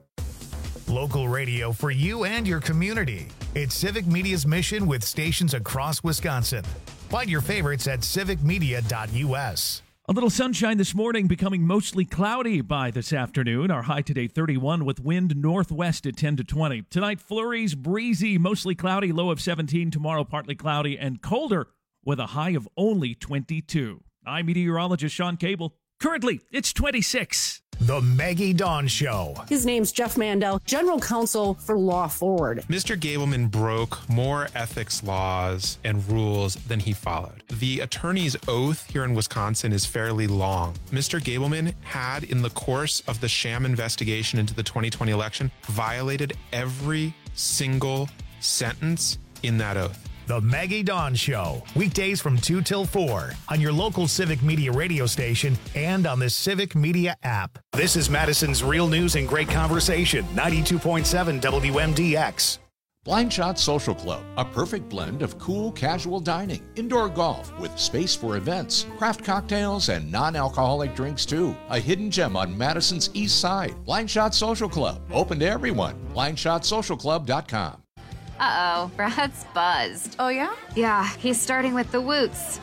Local radio for you and your community. It's Civic Media's mission with stations across Wisconsin. Find your favorites at civic media dot u s.
A little sunshine this morning, becoming mostly cloudy by this afternoon. Our high today thirty-one with wind northwest at ten to twenty. Tonight, flurries, breezy, mostly cloudy, low of seventeen. Tomorrow, partly cloudy and colder with a high of only twenty-two. I'm meteorologist Sean Cable. Currently, it's twenty-six.
The Maggie Dawn Show.
His name's Jeff Mandel, General Counsel for Law Forward.
Mister Gableman broke more ethics laws and rules than he followed. The attorney's oath here in Wisconsin is fairly long. Mister Gableman had, in the course of the sham investigation into the twenty twenty election, violated every single sentence in that oath.
The Maggie Dawn Show, weekdays from two till four on your local Civic Media radio station and on the Civic Media app. This is Madison's Real News and Great Conversation, ninety-two point seven W M D X.
Blind Shot Social Club, a perfect blend of cool, casual dining, indoor golf with space for events, craft cocktails, and non-alcoholic drinks too. A hidden gem on Madison's east side. Blind Shot Social Club, open to everyone. blind shot social club dot com.
Uh-oh, Brad's buzzed.
Oh, yeah?
Yeah, he's starting with the woots.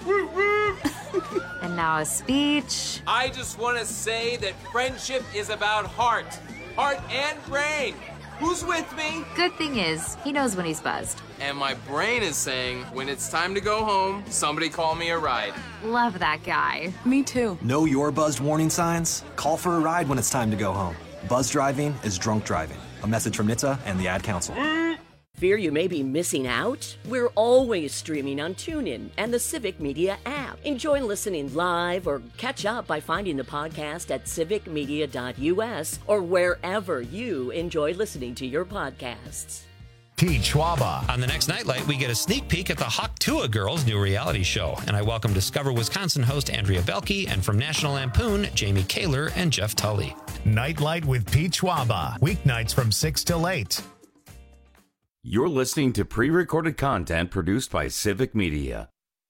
And now a speech.
I just want to say that friendship is about heart. Heart and brain. Who's with me?
Good thing is, he knows when he's buzzed.
And my brain is saying, when it's time to go home, somebody call me a ride.
Love that guy.
Me too.
Know your buzzed warning signs? Call for a ride when it's time to go home. Buzz driving is drunk driving. A message from N H T S A and the Ad Council.
Fear you may be missing out? We're always streaming on TuneIn and the Civic Media app. Enjoy listening live or catch up by finding the podcast at civic media dot u s or wherever you enjoy listening to your podcasts.
Pete Schwaba.
On the next Nightlight, we get a sneak peek at the Hawktua Girls' new reality show. And I welcome Discover Wisconsin host Andrea Belke and from National Lampoon, Jamie Kaler and Jeff Tully.
Nightlight with Pete Schwaba. Weeknights from six till eight.
You're listening to pre-recorded content produced by Civic Media.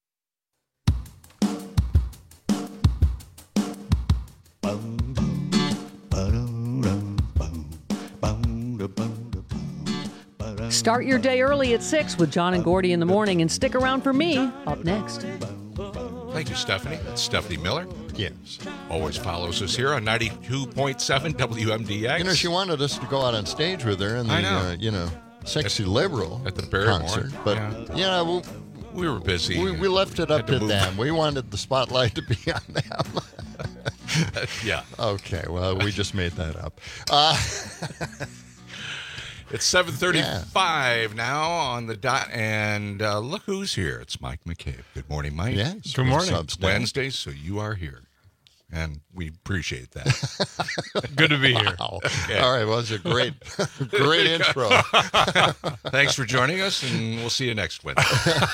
Start your day early at six with John and Gordy in the morning, and stick around for me up next.
Thank you, Stephanie. That's Stephanie Miller.
Yes.
Always follows us here on ninety-two point seven W M D X.
You know, she wanted us to go out on stage with her in the,
I know.
Uh, you know, Sexy Liberal
at the Barrymore
concert. But,
yeah,
yeah we,
we were busy.
We, we left it up
to
to
move.
them. We wanted the spotlight to be on them.
Yeah.
Okay, well, we just made that up. Uh,
It's seven thirty-five yeah. now on the dot, and uh, look who's here. It's Mike McCabe. Good morning, Mike.
Yes.
Good morning. It's Wednesday, so you are here, and we appreciate that.
Good to be here.
Wow. Okay. All right, well, it's a great, great intro.
Thanks for joining us, and we'll see you next Wednesday.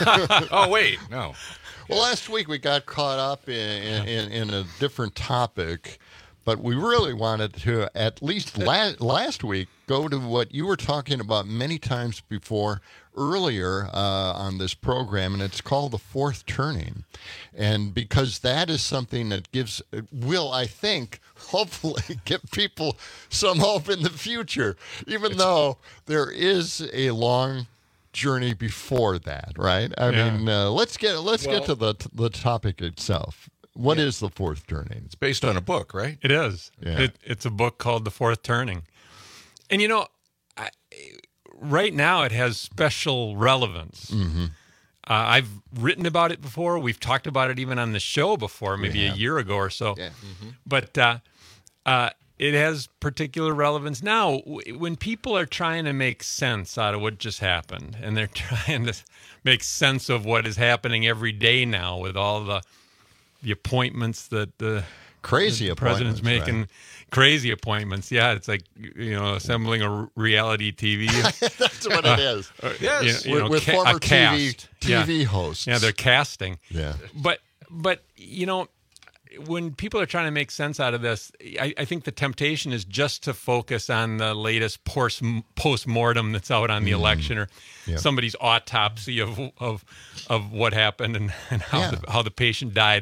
Oh, wait, no.
Well, last week we got caught up in, in, in a different topic, but we really wanted to, at least la- last week, go to what you were talking about many times before earlier uh, on this program, and it's called the fourth turning. And because that is something that gives, will, I think, hopefully give people some hope in the future, even it's, though there is a long journey before that, right? I yeah. mean, uh, let's get let's well, get to the the topic itself. What yeah. is the fourth turning?
It's based on a book, right?
It is.
Yeah.
It, it's a book called The Fourth Turning. And, you know, I, right now it has special relevance.
Mm-hmm.
Uh, I've written about it before. We've talked about it even on the show before, maybe a year ago or so.
Yeah. Mm-hmm.
But uh, uh, it has particular relevance now. When people are trying to make sense out of what just happened, and they're trying to make sense of what is happening every day now with all the the appointments that the
crazy
the president's making,
right.
crazy appointments. Yeah, it's like, you know, assembling a reality T V.
That's what it is.
Uh, yes,
you know,
with, with
ca-
former
T V
T V
yeah.
hosts.
Yeah, they're casting.
Yeah,
but but you know, when people are trying to make sense out of this, I, I think the temptation is just to focus on the latest post mortem that's out on the mm. election, or
yeah.
somebody's autopsy of of of what happened and, and how
yeah.
the, how the patient died.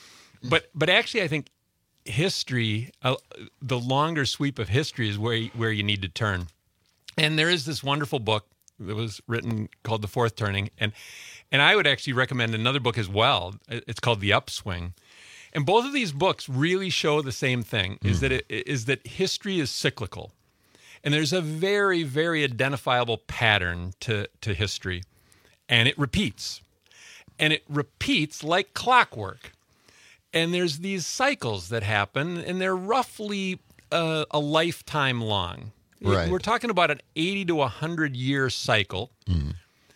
But but actually, I think history, uh, the longer sweep of history, is where where you need to turn. And there is this wonderful book that was written called The Fourth Turning, and and I would actually recommend another book as well. It's called The Upswing. And both of these books really show the same thing, is mm. that it is that history is cyclical. And there's a very, very identifiable pattern to, to history. And it repeats. And it repeats like clockwork. And there's these cycles that happen, and they're roughly uh, a lifetime long.
Right.
We're talking about an eighty to one hundred year cycle.
Mm.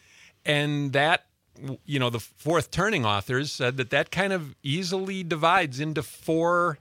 And that, you know, the Fourth Turning authors said that that kind of easily divides into four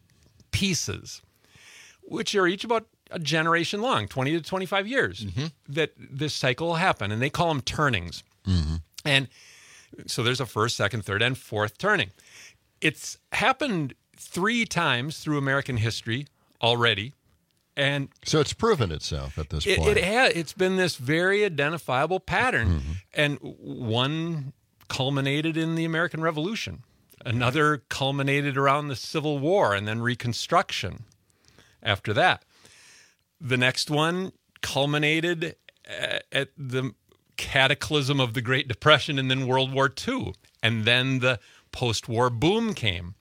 pieces, which are each about a generation long, twenty to twenty-five years,
mm-hmm.
that this cycle will happen. And they call them turnings.
Mm-hmm.
And so there's a first, second, third, and fourth turning. It's happened three times through American history already. And
so it's proven itself at this
it,
point.
It has. It's been this very identifiable pattern.
Mm-hmm.
And one culminated in the American Revolution. Another culminated around the Civil War and then Reconstruction after that. The next one culminated at the cataclysm of the Great Depression and then World War Two. And then the post-war boom came.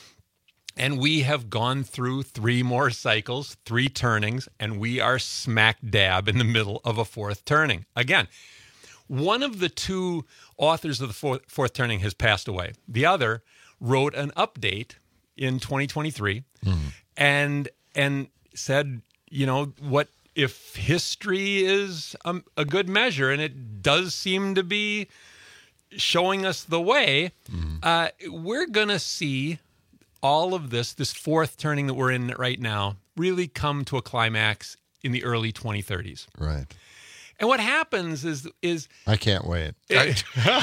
And we have gone through three more cycles, three turnings, and we are smack dab in the middle of a fourth turning. Again, one of the two authors of the fourth, fourth turning has passed away. The other wrote an update in twenty twenty-three
mm-hmm.
and and said, you know, what if history is a, a good measure, and it does seem to be showing us the way,
mm-hmm.
uh, we're going to see all of this, this fourth turning that we're in right now, really come to a climax in the early twenty thirties.
Right.
And what happens is is
I can't wait.
It,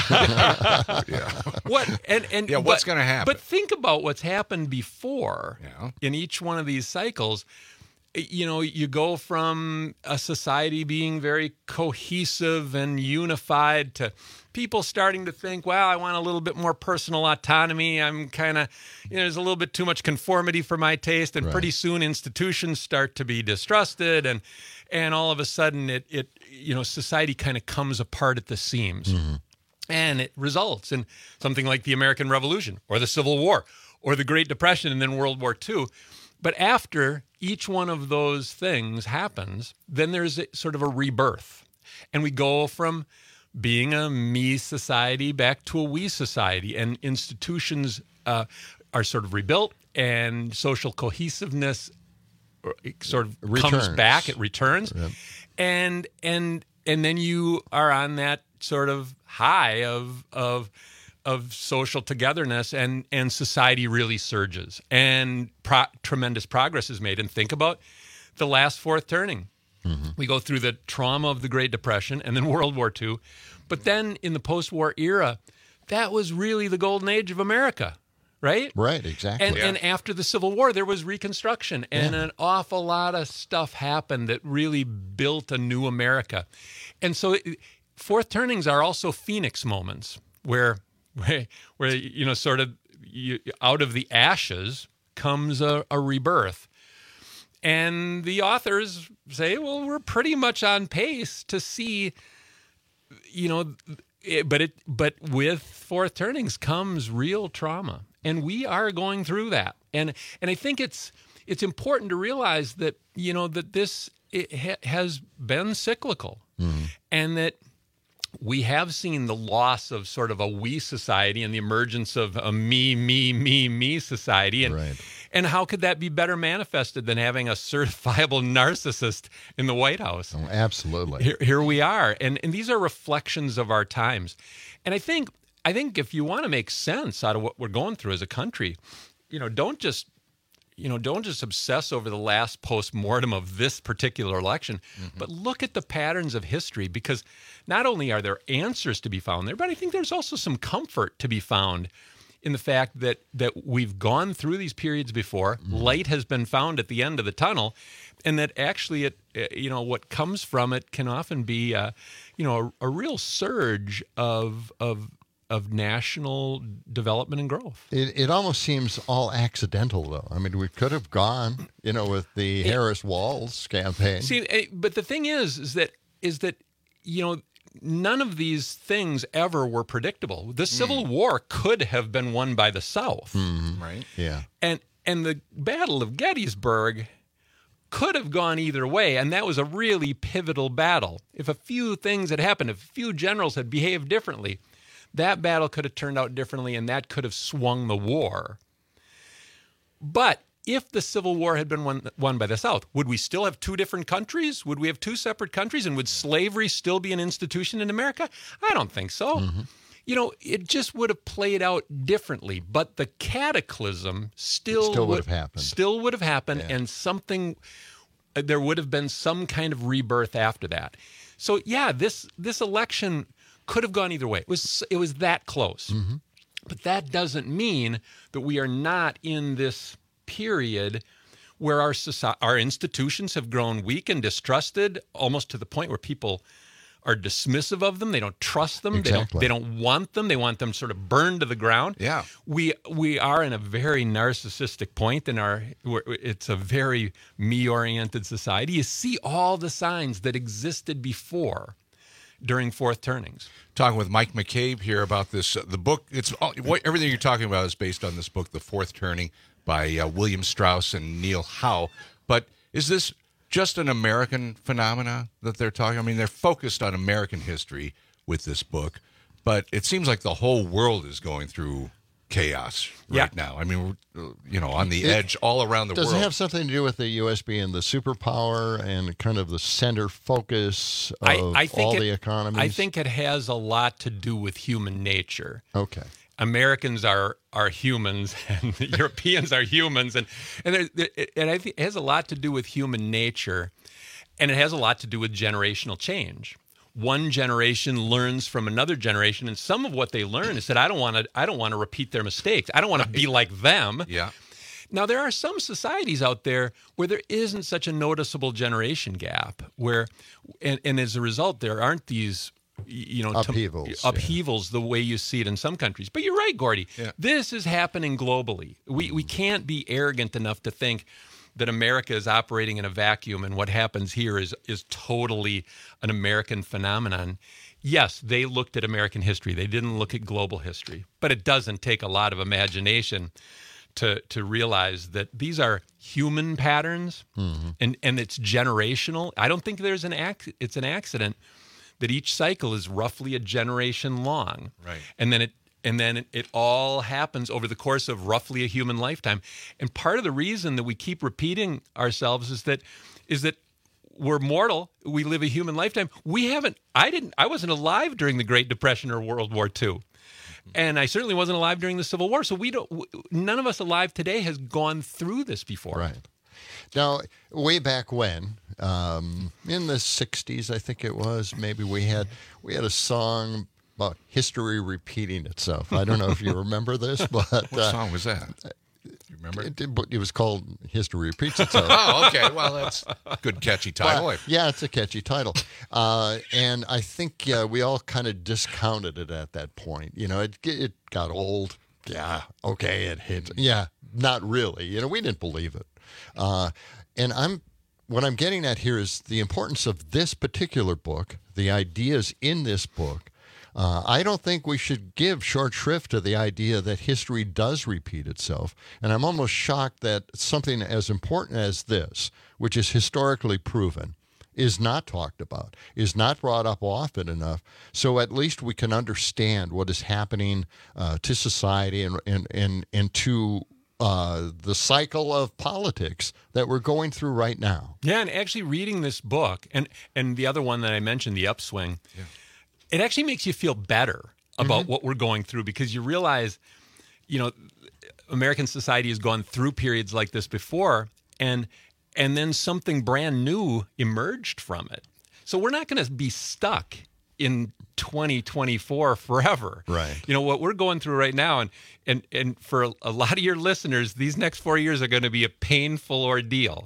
yeah.
What and and
yeah, what's going to happen?
But think about what's happened before
yeah.
in each one of these cycles. you know, you go from a society being very cohesive and unified to people starting to think, well, I want a little bit more personal autonomy. I'm kind of, you know, there's a little bit too much conformity for my taste. And
Right.
pretty soon institutions start to be distrusted. And, and all of a sudden it, it you know, society kind of comes apart at the seams.
Mm-hmm.
And it results in something like the American Revolution or the Civil War or the Great Depression and then World War Two. But after each one of those things happens, then there's a, sort of a rebirth. And we go from being a me society back to a we society. And institutions uh, are sort of rebuilt and social cohesiveness sort of
Returns.
comes back. It returns.
Yep.
And, and, and then you are on that sort of high of, of, of social togetherness, and, and society really surges, and pro- tremendous progress is made. And think about the last fourth turning. Mm-hmm. We go through the trauma of the Great Depression and then World War Two. But then in the post-war era, that was really the golden age of America, right?
Right, exactly.
And,
Yeah.
and after the Civil War, there was Reconstruction, and
Yeah.
an awful lot of stuff happened that really built a new America. And so it, fourth turnings are also phoenix moments where... Where, where you know, sort of you, out of the ashes comes a, a rebirth. And the authors say, well, we're pretty much on pace to see, you know, it, but it, but with fourth turnings comes real trauma. And we are going through that. And and I think it's it's important to realize that, you know, that this it ha- has been cyclical,
Mm-hmm.
and that we have seen the loss of sort of a we society and the emergence of a me, me, me, me society. And,
Right.
and how could that be better manifested than having a certifiable narcissist in the White House?
Oh, absolutely.
Here, here we are. And, and these are reflections of our times. And I think, I think if you want to make sense out of what we're going through as a country, you know, don't just You know, don't just obsess over the last post-mortem of this particular election,
Mm-hmm.
but look at the patterns of history, because not only are there answers to be found there, but I think there's also some comfort to be found in the fact that that we've gone through these periods before.
Mm-hmm.
Light has been found at the end of the tunnel, and that actually, it uh, you know, what comes from it can often be, uh, you know, a, a real surge of of. of national development and growth.
It, it almost seems all accidental, though. I mean, we could have gone, you know, with the Harris-Walz campaign.
See, eh, but the thing is, is that is that you know, none of these things ever were predictable. The Civil War could have been won by the South,
Mhm.
Right.
Yeah.
and and the Battle of Gettysburg could have gone either way, and that was a really pivotal battle. If a few things had happened, if a few generals had behaved differently, that battle could have turned out differently, and that could have swung the war. But if the Civil War had been won, won by the South, would we still have two different countries? Would we have two separate countries? And would slavery still be an institution in America? I don't think so.
Mm-hmm.
You know, it just would have played out differently. But the cataclysm still,
Still would have happened.
Still would have happened,
Yeah.
and something, uh, there would have been some kind of rebirth after that. So, yeah, this this election could have gone either way. It was it was that close.
Mm-hmm.
But that doesn't mean that we are not in this period where our society, our institutions have grown weak and distrusted, almost to the point where people are dismissive of them. They don't trust them.
Exactly.
They don't they don't want them. They want them sort of burned to the ground.
Yeah.
We we are in a very narcissistic point in our where it's a very me-oriented society. You see all the signs that existed before during fourth turnings.
Talking with Mike McCabe here about this. Uh, the book, it's all, what, everything you're talking about is based on this book, The Fourth Turning, by uh, William Strauss and Neil Howe. But is this just an American phenomena that they're talking? I mean, they're focused on American history with this book, but it seems like the whole world is going through chaos right
Yeah.
now. I mean, we're, uh, you know, on the
It-
edge all around the
Does
world.
it have something to do with the U S being the superpower and kind of the center focus of
I, I think
all
it,
the economies?
I think it has a lot to do with human nature.
Okay.
Americans are are humans, and the Europeans are humans, and and there, there, and I think it has a lot to do with human nature, and it has a lot to do with generational change. One generation learns from another generation, and some of what they learn is that I don't want to I don't want to repeat their mistakes. I don't want to be like them.
Yeah.
Now, there are some societies out there where there isn't such a noticeable generation gap, where, and, and as a result, there aren't these, you know,
upheavals,
t- upheavals yeah. the way you see it in some countries. But you're right, Gordy. Yeah. This is happening globally. We we can't be arrogant enough to think that America is operating in a vacuum and what happens here is is totally an American phenomenon. Yes, they looked at American history. They didn't look at global history. But it doesn't take a lot of imagination to to realize that these are human patterns, mm-hmm. and, and it's generational. I don't think there's an ac- it's an accident that each cycle is roughly a generation long.
Right.
And then it and then it, it all happens over the course of roughly a human lifetime. And part of the reason that we keep repeating ourselves is that is that we're mortal. We live a human lifetime. We haven't I didn't I wasn't alive during the Great Depression or World War Two. And I certainly wasn't alive during the Civil War. So we don't. None of us alive today has gone through this before.
Right. Now, way back when, um, in the sixties, I think it was, maybe we had we had a song about history repeating itself. I don't know if you remember this, but
what uh, song was that? You remember?
It, it, it was called "History Repeats Itself."
Oh, okay. Well, that's a good, catchy title.
Well, yeah, it's a catchy title, uh, and I think uh, we all kind of discounted it at that point. You know, it it got old. Yeah, okay, it hit. Yeah, not really. You know, we didn't believe it. Uh, and I'm what I'm getting at here is the importance of this particular book, the ideas in this book. Uh, I don't think we should give short shrift to the idea that history does repeat itself. And I'm almost shocked that something as important as this, which is historically proven, is not talked about, is not brought up often enough, so at least we can understand what is happening uh, to society and, and, and, and to uh, the cycle of politics that we're going through right now.
Yeah, and actually reading this book, and, and the other one that I mentioned, The Upswing, yeah. it actually makes you feel better about mm-hmm. what we're going through, because you realize, you know, American society has gone through periods like this before, and and then something brand new emerged from it. So we're not going to be stuck in twenty twenty-four forever.
Right.
You know, what we're going through right now, and and, and for a, a lot of your listeners, these next four years are going to be a painful ordeal.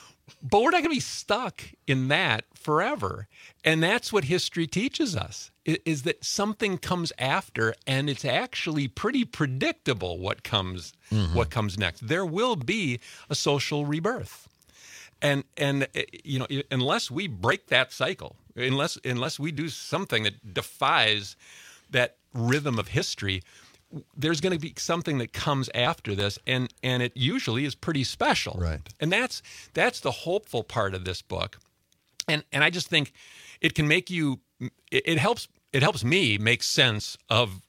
But we're not going to be stuck in that forever. And that's what history teaches us, is that something comes after, and it's actually pretty predictable what comes mm-hmm. what comes next. There will be a social rebirth. And and you know, unless we break that cycle, unless unless we do something that defies that rhythm of history, there's going to be something that comes after this, and and it usually is pretty special.
Right.
And that's that's the hopeful part of this book. And and I just think it can make you it, it helps it helps me make sense of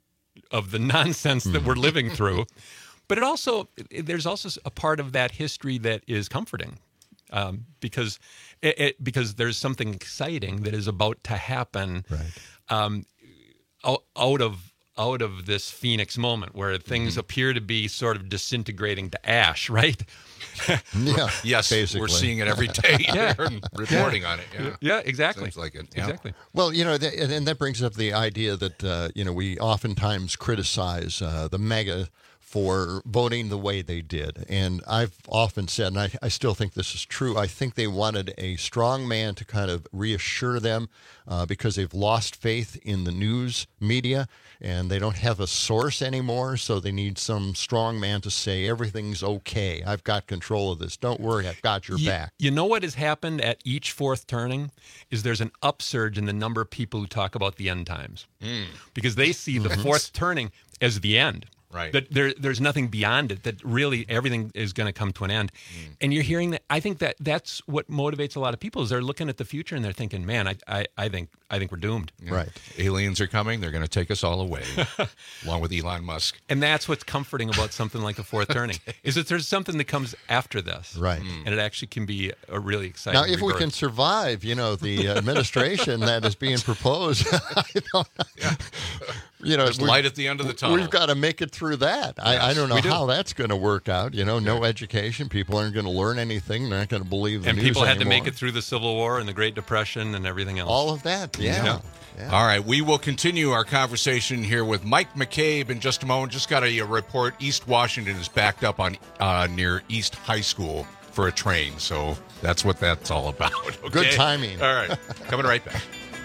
of the nonsense that we're living through. But it also there's also a part of that history that is comforting. Um, because it, it, because there's something exciting that is about to happen
right.
um, out, out of out of this Phoenix moment where things mm-hmm. appear to be sort of disintegrating to ash, right?
yeah,
yes,
basically.
We're seeing it every day
yeah.
and reporting yeah. on it. Yeah,
yeah exactly.
Sounds like it. Yeah.
Exactly.
Well, you know, th- and that brings up the idea that uh, you know we oftentimes criticize uh, the MAGA for voting the way they did. And I've often said, and I, I still think this is true, I think they wanted a strong man to kind of reassure them uh, because they've lost faith in the news media and they don't have a source anymore, so they need some strong man to say, everything's okay, I've got control of this, don't worry, I've got your
you,
back.
You know what has happened at each fourth turning is there's an upsurge in the number of people who talk about the end times. Mm. Because they see the fourth turning as the end.
Right.
That there, there's nothing beyond it, that really everything is going to come to an end. Mm. And you're hearing that. I think that that's what motivates a lot of people is they're looking at the future and they're thinking, man, I, I, I think I think we're doomed.
Yeah.
Right.
Aliens are coming. They're going to take us all away, along with Elon Musk.
And that's what's comforting about something like the fourth turning,
okay.
is that there's something that comes after this.
Right.
Mm. And it actually can be a really exciting
Now, if rebirth. we can survive, you know, the administration that is being proposed, I don't know.
Yeah.
You know,
there's light at the end of the tunnel.
We've got to make it through that. Yes, I, I don't know do. how that's going to work out. You know, no yeah. education. People aren't going to learn anything. They're not going to believe the
and
news
people had
anymore.
to make it through the Civil War and the Great Depression and everything else.
All of that, yeah. yeah. Yeah.
All right, we will continue our conversation here with Mike McCabe in just a moment. Just got a, a report. East Washington is backed up on uh, near East High School for a train, so that's what that's all about. Okay?
Good timing.
All right, coming right back.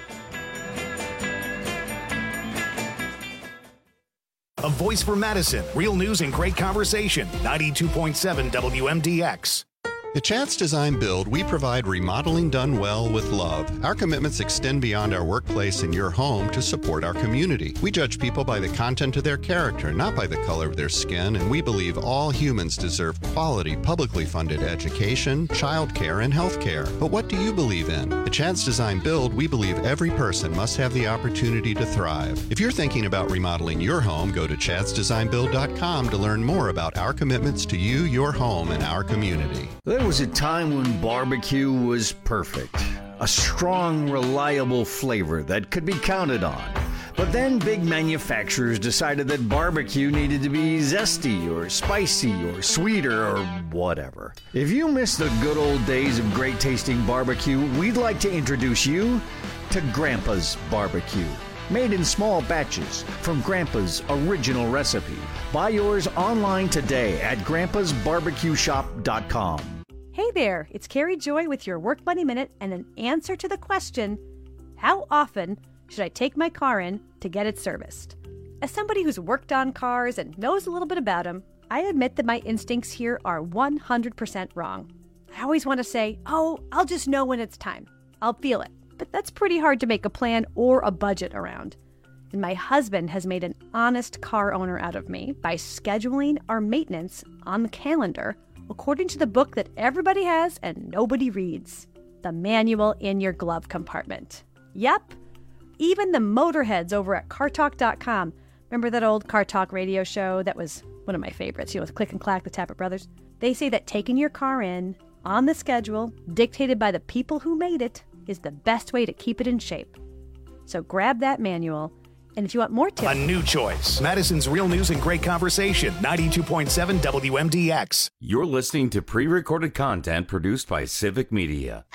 A voice for Madison. Real news and great conversation. ninety-two point seven W M D X.
At Chance Design Build, we provide remodeling done well with love. Our commitments extend beyond our workplace and your home to support our community. We judge people by the content of their character, not by the color of their skin, and we believe all humans deserve quality, publicly funded education, childcare, and health care. But what do you believe in? At Chance Design Build, we believe every person must have the opportunity to thrive. If you're thinking about remodeling your home, go to chance design build dot com to learn more about our commitments to you, your home, and our community.
There was a time when barbecue was perfect. A strong, reliable flavor that could be counted on. But then big manufacturers decided that barbecue needed to be zesty or spicy or sweeter or whatever. If you miss the good old days of great tasting barbecue, we'd like to introduce you to Grandpa's Barbecue. Made in small batches from Grandpa's original recipe. Buy yours online today at grandpas barbecue shop dot com.
Hey there, it's Carrie Joy with your Work Money Minute and an answer to the question, how often should I take my car in to get it serviced? As somebody who's worked on cars and knows a little bit about them, I admit that my instincts here are one hundred percent wrong. I always want to say, oh, I'll just know when it's time. I'll feel it. But that's pretty hard to make a plan or a budget around. And my husband has made an honest car owner out of me by scheduling our maintenance on the calendar according to the book that everybody has and nobody reads, the manual in your glove compartment. Yep, even the motorheads over at car talk dot com. Remember that old Car Talk radio show that was one of my favorites, you know, with Click and Clack, the Tappet Brothers? They say that taking your car in on the schedule, dictated by the people who made it, is the best way to keep it in shape. So grab that manual, and if you want more tips...
A new choice. Madison's Real News and Great Conversation. ninety-two point seven W M D X.
You're listening to pre-recorded content produced by Civic Media.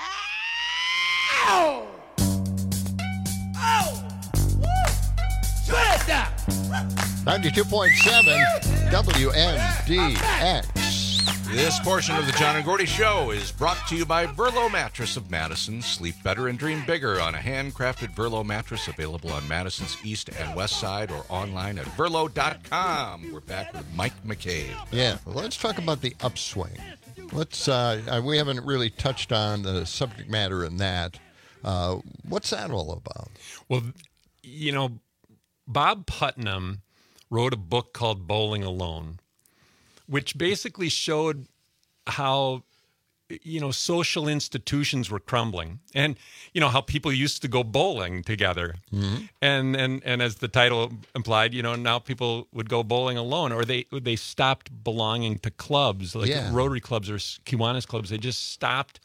Ow! Ow!
ninety-two point seven W M D X.
This portion of the John and Gordy Show is brought to you by Verlo Mattress of Madison. Sleep better and dream bigger on a handcrafted Verlo mattress available on Madison's east and west side or online at verlo dot com. We're back with Mike McCabe.
Yeah, well, let's talk about the upswing. Let's. Uh, we haven't really touched on the subject matter in that. Uh, what's that all about?
Well, you know, Bob Putnam wrote a book called Bowling Alone, which basically showed how, you know, social institutions were crumbling, and you know how people used to go bowling together, mm-hmm. and and and as the title implied, you know, now people would go bowling alone, or they they stopped belonging to clubs like
Yeah.
Rotary clubs or Kiwanis clubs. They just stopped.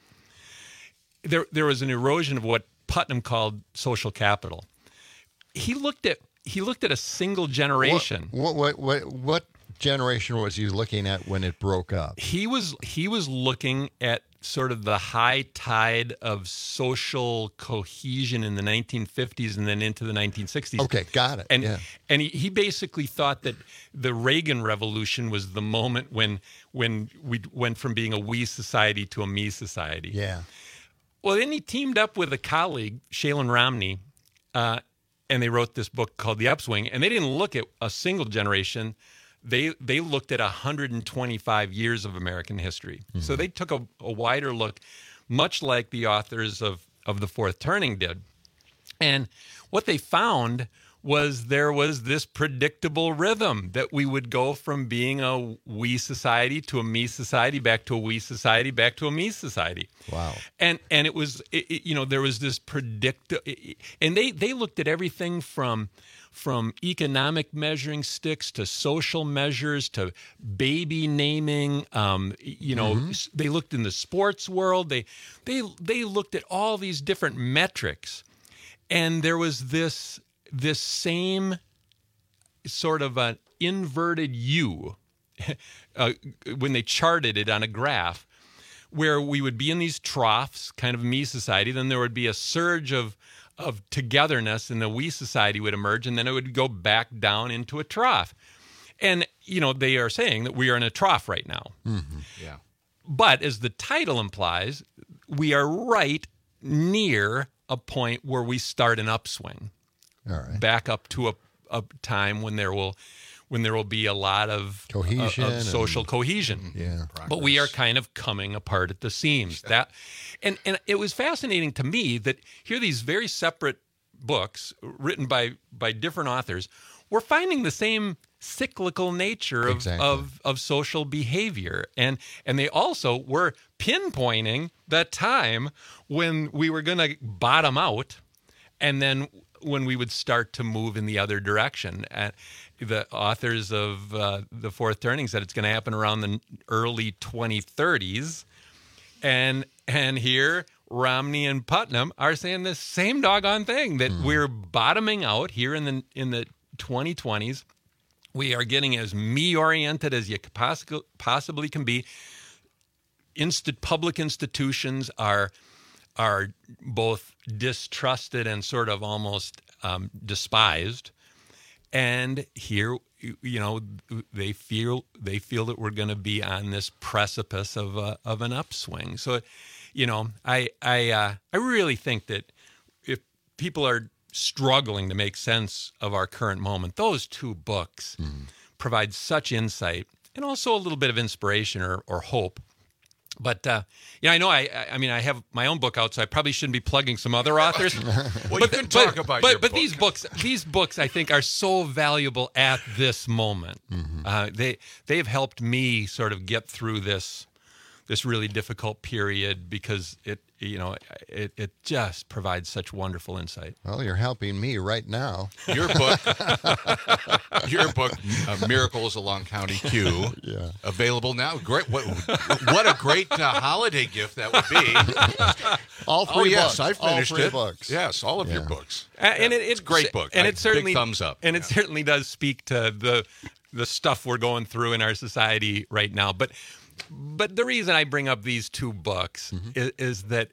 There there was an erosion of what Putnam called social capital. He looked at he looked at a single generation.
What what what what generation was he looking at when it broke up?
He was he was looking at sort of the high tide of social cohesion in the nineteen fifties and then into the nineteen sixties.
Okay, got it.
And
yeah.
and he, he basically thought that the Reagan Revolution was the moment when when we went from being a we society to a me society.
Yeah.
Well, then he teamed up with a colleague, Shailen Romney, uh, and they wrote this book called The Upswing. And they didn't look at a single generation. They they looked at one hundred twenty-five years of American history. Mm-hmm. So they took a, a wider look, much like the authors of, of The Fourth Turning did. And what they found was there was this predictable rhythm that we would go from being a we society to a me society, back to a we society, back to a me society.
Wow.
And and it was, it, it, you know, there was this predict, and they, they looked at everything from from economic measuring sticks to social measures to baby naming. Um, you know, mm-hmm. They looked in the sports world. They they they looked at all these different metrics, and there was this this same sort of an inverted U uh, when they charted it on a graph, where we would be in these troughs, kind of me society. Then there would be a surge of of togetherness in the we society would emerge, and then it would go back down into a trough. And, you know, they are saying that we are in a trough right now.
Mm-hmm.
Yeah.
But as the title implies, we are right near a point where we start an upswing.
All right.
Back up to a, a time when there will when there will be a lot of
cohesion,
uh, of social
and,
cohesion.
Yeah.
But we are kind of coming apart at the seams. That and, and it was fascinating to me that here these very separate books written by by different authors were finding the same cyclical nature of,
exactly.
of, of social behavior. And and they also were pinpointing the time when we were going to bottom out and then when we would start to move in the other direction. And the authors of uh, The Fourth Turning said it's going to happen around the early twenty thirties. And and here, Romney and Putnam are saying the same doggone thing, that mm. we're bottoming out here in the in the twenty twenties. We are getting as me-oriented as you poss- possibly can be. Inst- public institutions are are both distrusted and sort of almost um, despised. And here, you know, they feel they feel that we're going to be on this precipice of a, of an upswing. So, you know, I I uh, I really think that if people are struggling to make sense of our current moment, those two books mm. provide such insight and also a little bit of inspiration or, or hope. But, uh, you know, I know I I mean, I have my own book out, so I probably shouldn't be plugging some other authors.
well,
but,
you can talk
but,
about
but,
your
But
book.
these books, these books, I think, are so valuable at this moment.
Mm-hmm.
Uh, they, they've helped me sort of get through this this really difficult period because it, you know, it, it just provides such wonderful insight.
Well, you're helping me right now.
Your book, your book, uh, Miracles Along County Q,
yeah.
available now. Great! What, what a great uh, holiday gift that would be.
All three
oh, yes,
books.
I finished
all three
it.
Books.
Yes, all of
yeah.
your books.
Uh, and it,
it's a great book.
And
I,
it certainly
big thumbs up.
And
yeah.
it certainly does speak to the the stuff we're going through in our society right now. But but the reason I bring up these two books mm-hmm. is, is that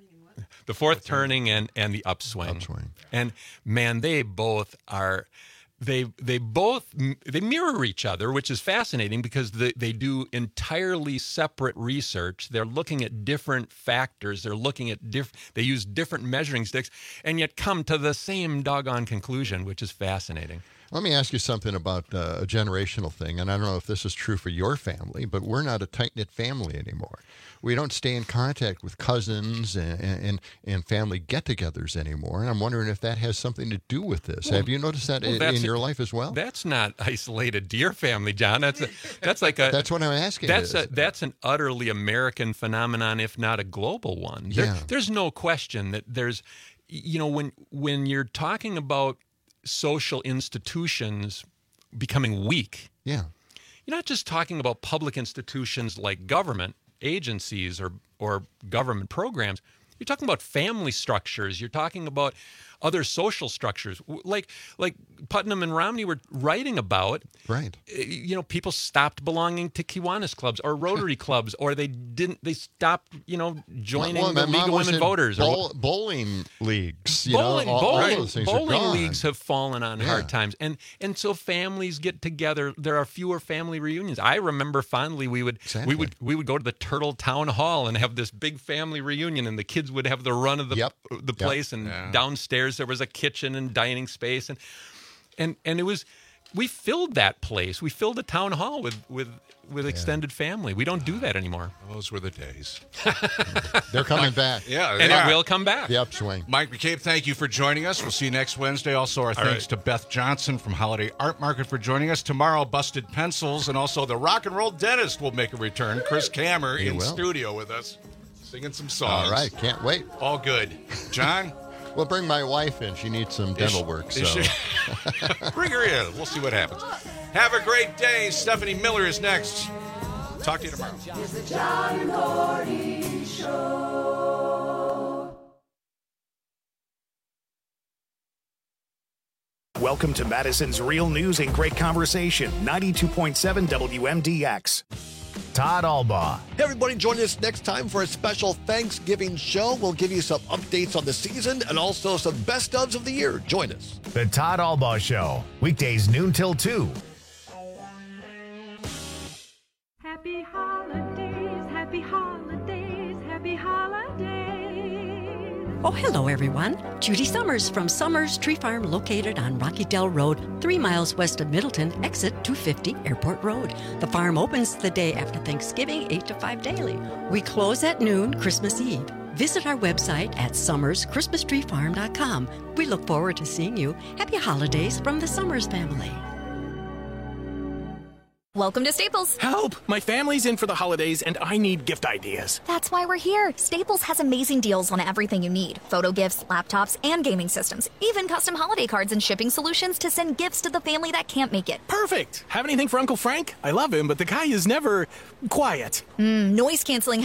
The Fourth Turning and, and The Upswing.
Upswing.
And man, they both are they they both they mirror each other, which is fascinating because they, they do entirely separate research. They're looking at different factors. They're looking at diff, they use different measuring sticks and yet come to the same doggone conclusion, which is fascinating.
Let me ask you something about uh, a generational thing, and I don't know if this is true for your family, but we're not a tight-knit family anymore. We don't stay in contact with cousins and, and, and family get-togethers anymore, and I'm wondering if that has something to do with this.
Well,
Have you noticed that
well,
in, in your life as well?
That's not isolated to your family, John. That's a, that's like a.
That's what I'm asking.
That's
is.
a that's an utterly American phenomenon, if not a global one. There,
yeah.
There's no question that there's, you know, when when you're talking about social institutions becoming weak.
Yeah.
You're not just talking about public institutions like government agencies or or government programs. You're talking about family structures. You're talking about other social structures, like like Putnam and Romney were writing about.
Right.
You know, people stopped belonging to Kiwanis clubs or Rotary clubs, or they didn't. They stopped, you know, joining
well,
the League of Women Voters
bowl,
or
bowling leagues. You
bowling,
know, all,
bowling,
all those things
bowling
are gone.
leagues have fallen on
Yeah.
hard times, and and so families get together. There are fewer family reunions. I remember fondly we would
Exactly.
we would we would go to the Turtle Town Hall and have this big family reunion, and the kids would have the run of the
Yep.
the
Yep.
place, and
Yeah.
downstairs there was a kitchen and dining space, and and and it was we filled that place. We filled the town hall with with with extended family. We don't do that anymore.
Those were the days.
They're coming back.
Yeah,
And
yeah.
it will come back.
The upswing.
Mike McCabe, thank you for joining us. We'll see you next Wednesday. Also, our thanks
right.
to Beth Johnson from Holiday Art Market for joining us. Tomorrow, Busted Pencils, and also the rock and roll dentist will make a return. Chris Kammer
He
in
will.
studio with us, singing some songs.
All right. Can't wait.
All good. John?
We'll bring my wife in. She needs some dental
Is-
work.
is
So.
she- Bring her in. We'll see what happens. Have a great day. Stephanie Miller is next. Talk to you tomorrow.
It's the John Gordy Show.
Welcome to Madison's Real News and Great Conversation, ninety-two point seven W M D X. Todd Albaugh.
Hey, everybody, join us next time for a special Thanksgiving show. We'll give you some updates on the season and also some best ofs of the year. Join us.
The Todd Albaugh Show, weekdays noon till two.
Happy holidays, happy holidays, happy holidays.
Oh, hello, everyone. Judy Summers from Summers Tree Farm, located on Rocky Dell Road, three miles west of Middleton, exit two fifty Airport Road. The farm opens the day after Thanksgiving, eight to five daily. We close at noon Christmas Eve. Visit our website at summers christmas tree farm dot com. We look forward to seeing you. Happy holidays from the Summers family.
Welcome to Staples.
Help! My family's in for the holidays and I need gift ideas.
That's why we're here. Staples has amazing deals on everything you need. Photo gifts, laptops, and gaming systems. Even custom holiday cards and shipping solutions to send gifts to the family that can't make it.
Perfect! Have anything for Uncle Frank? I love him, but the guy is never quiet.
Mm, noise canceling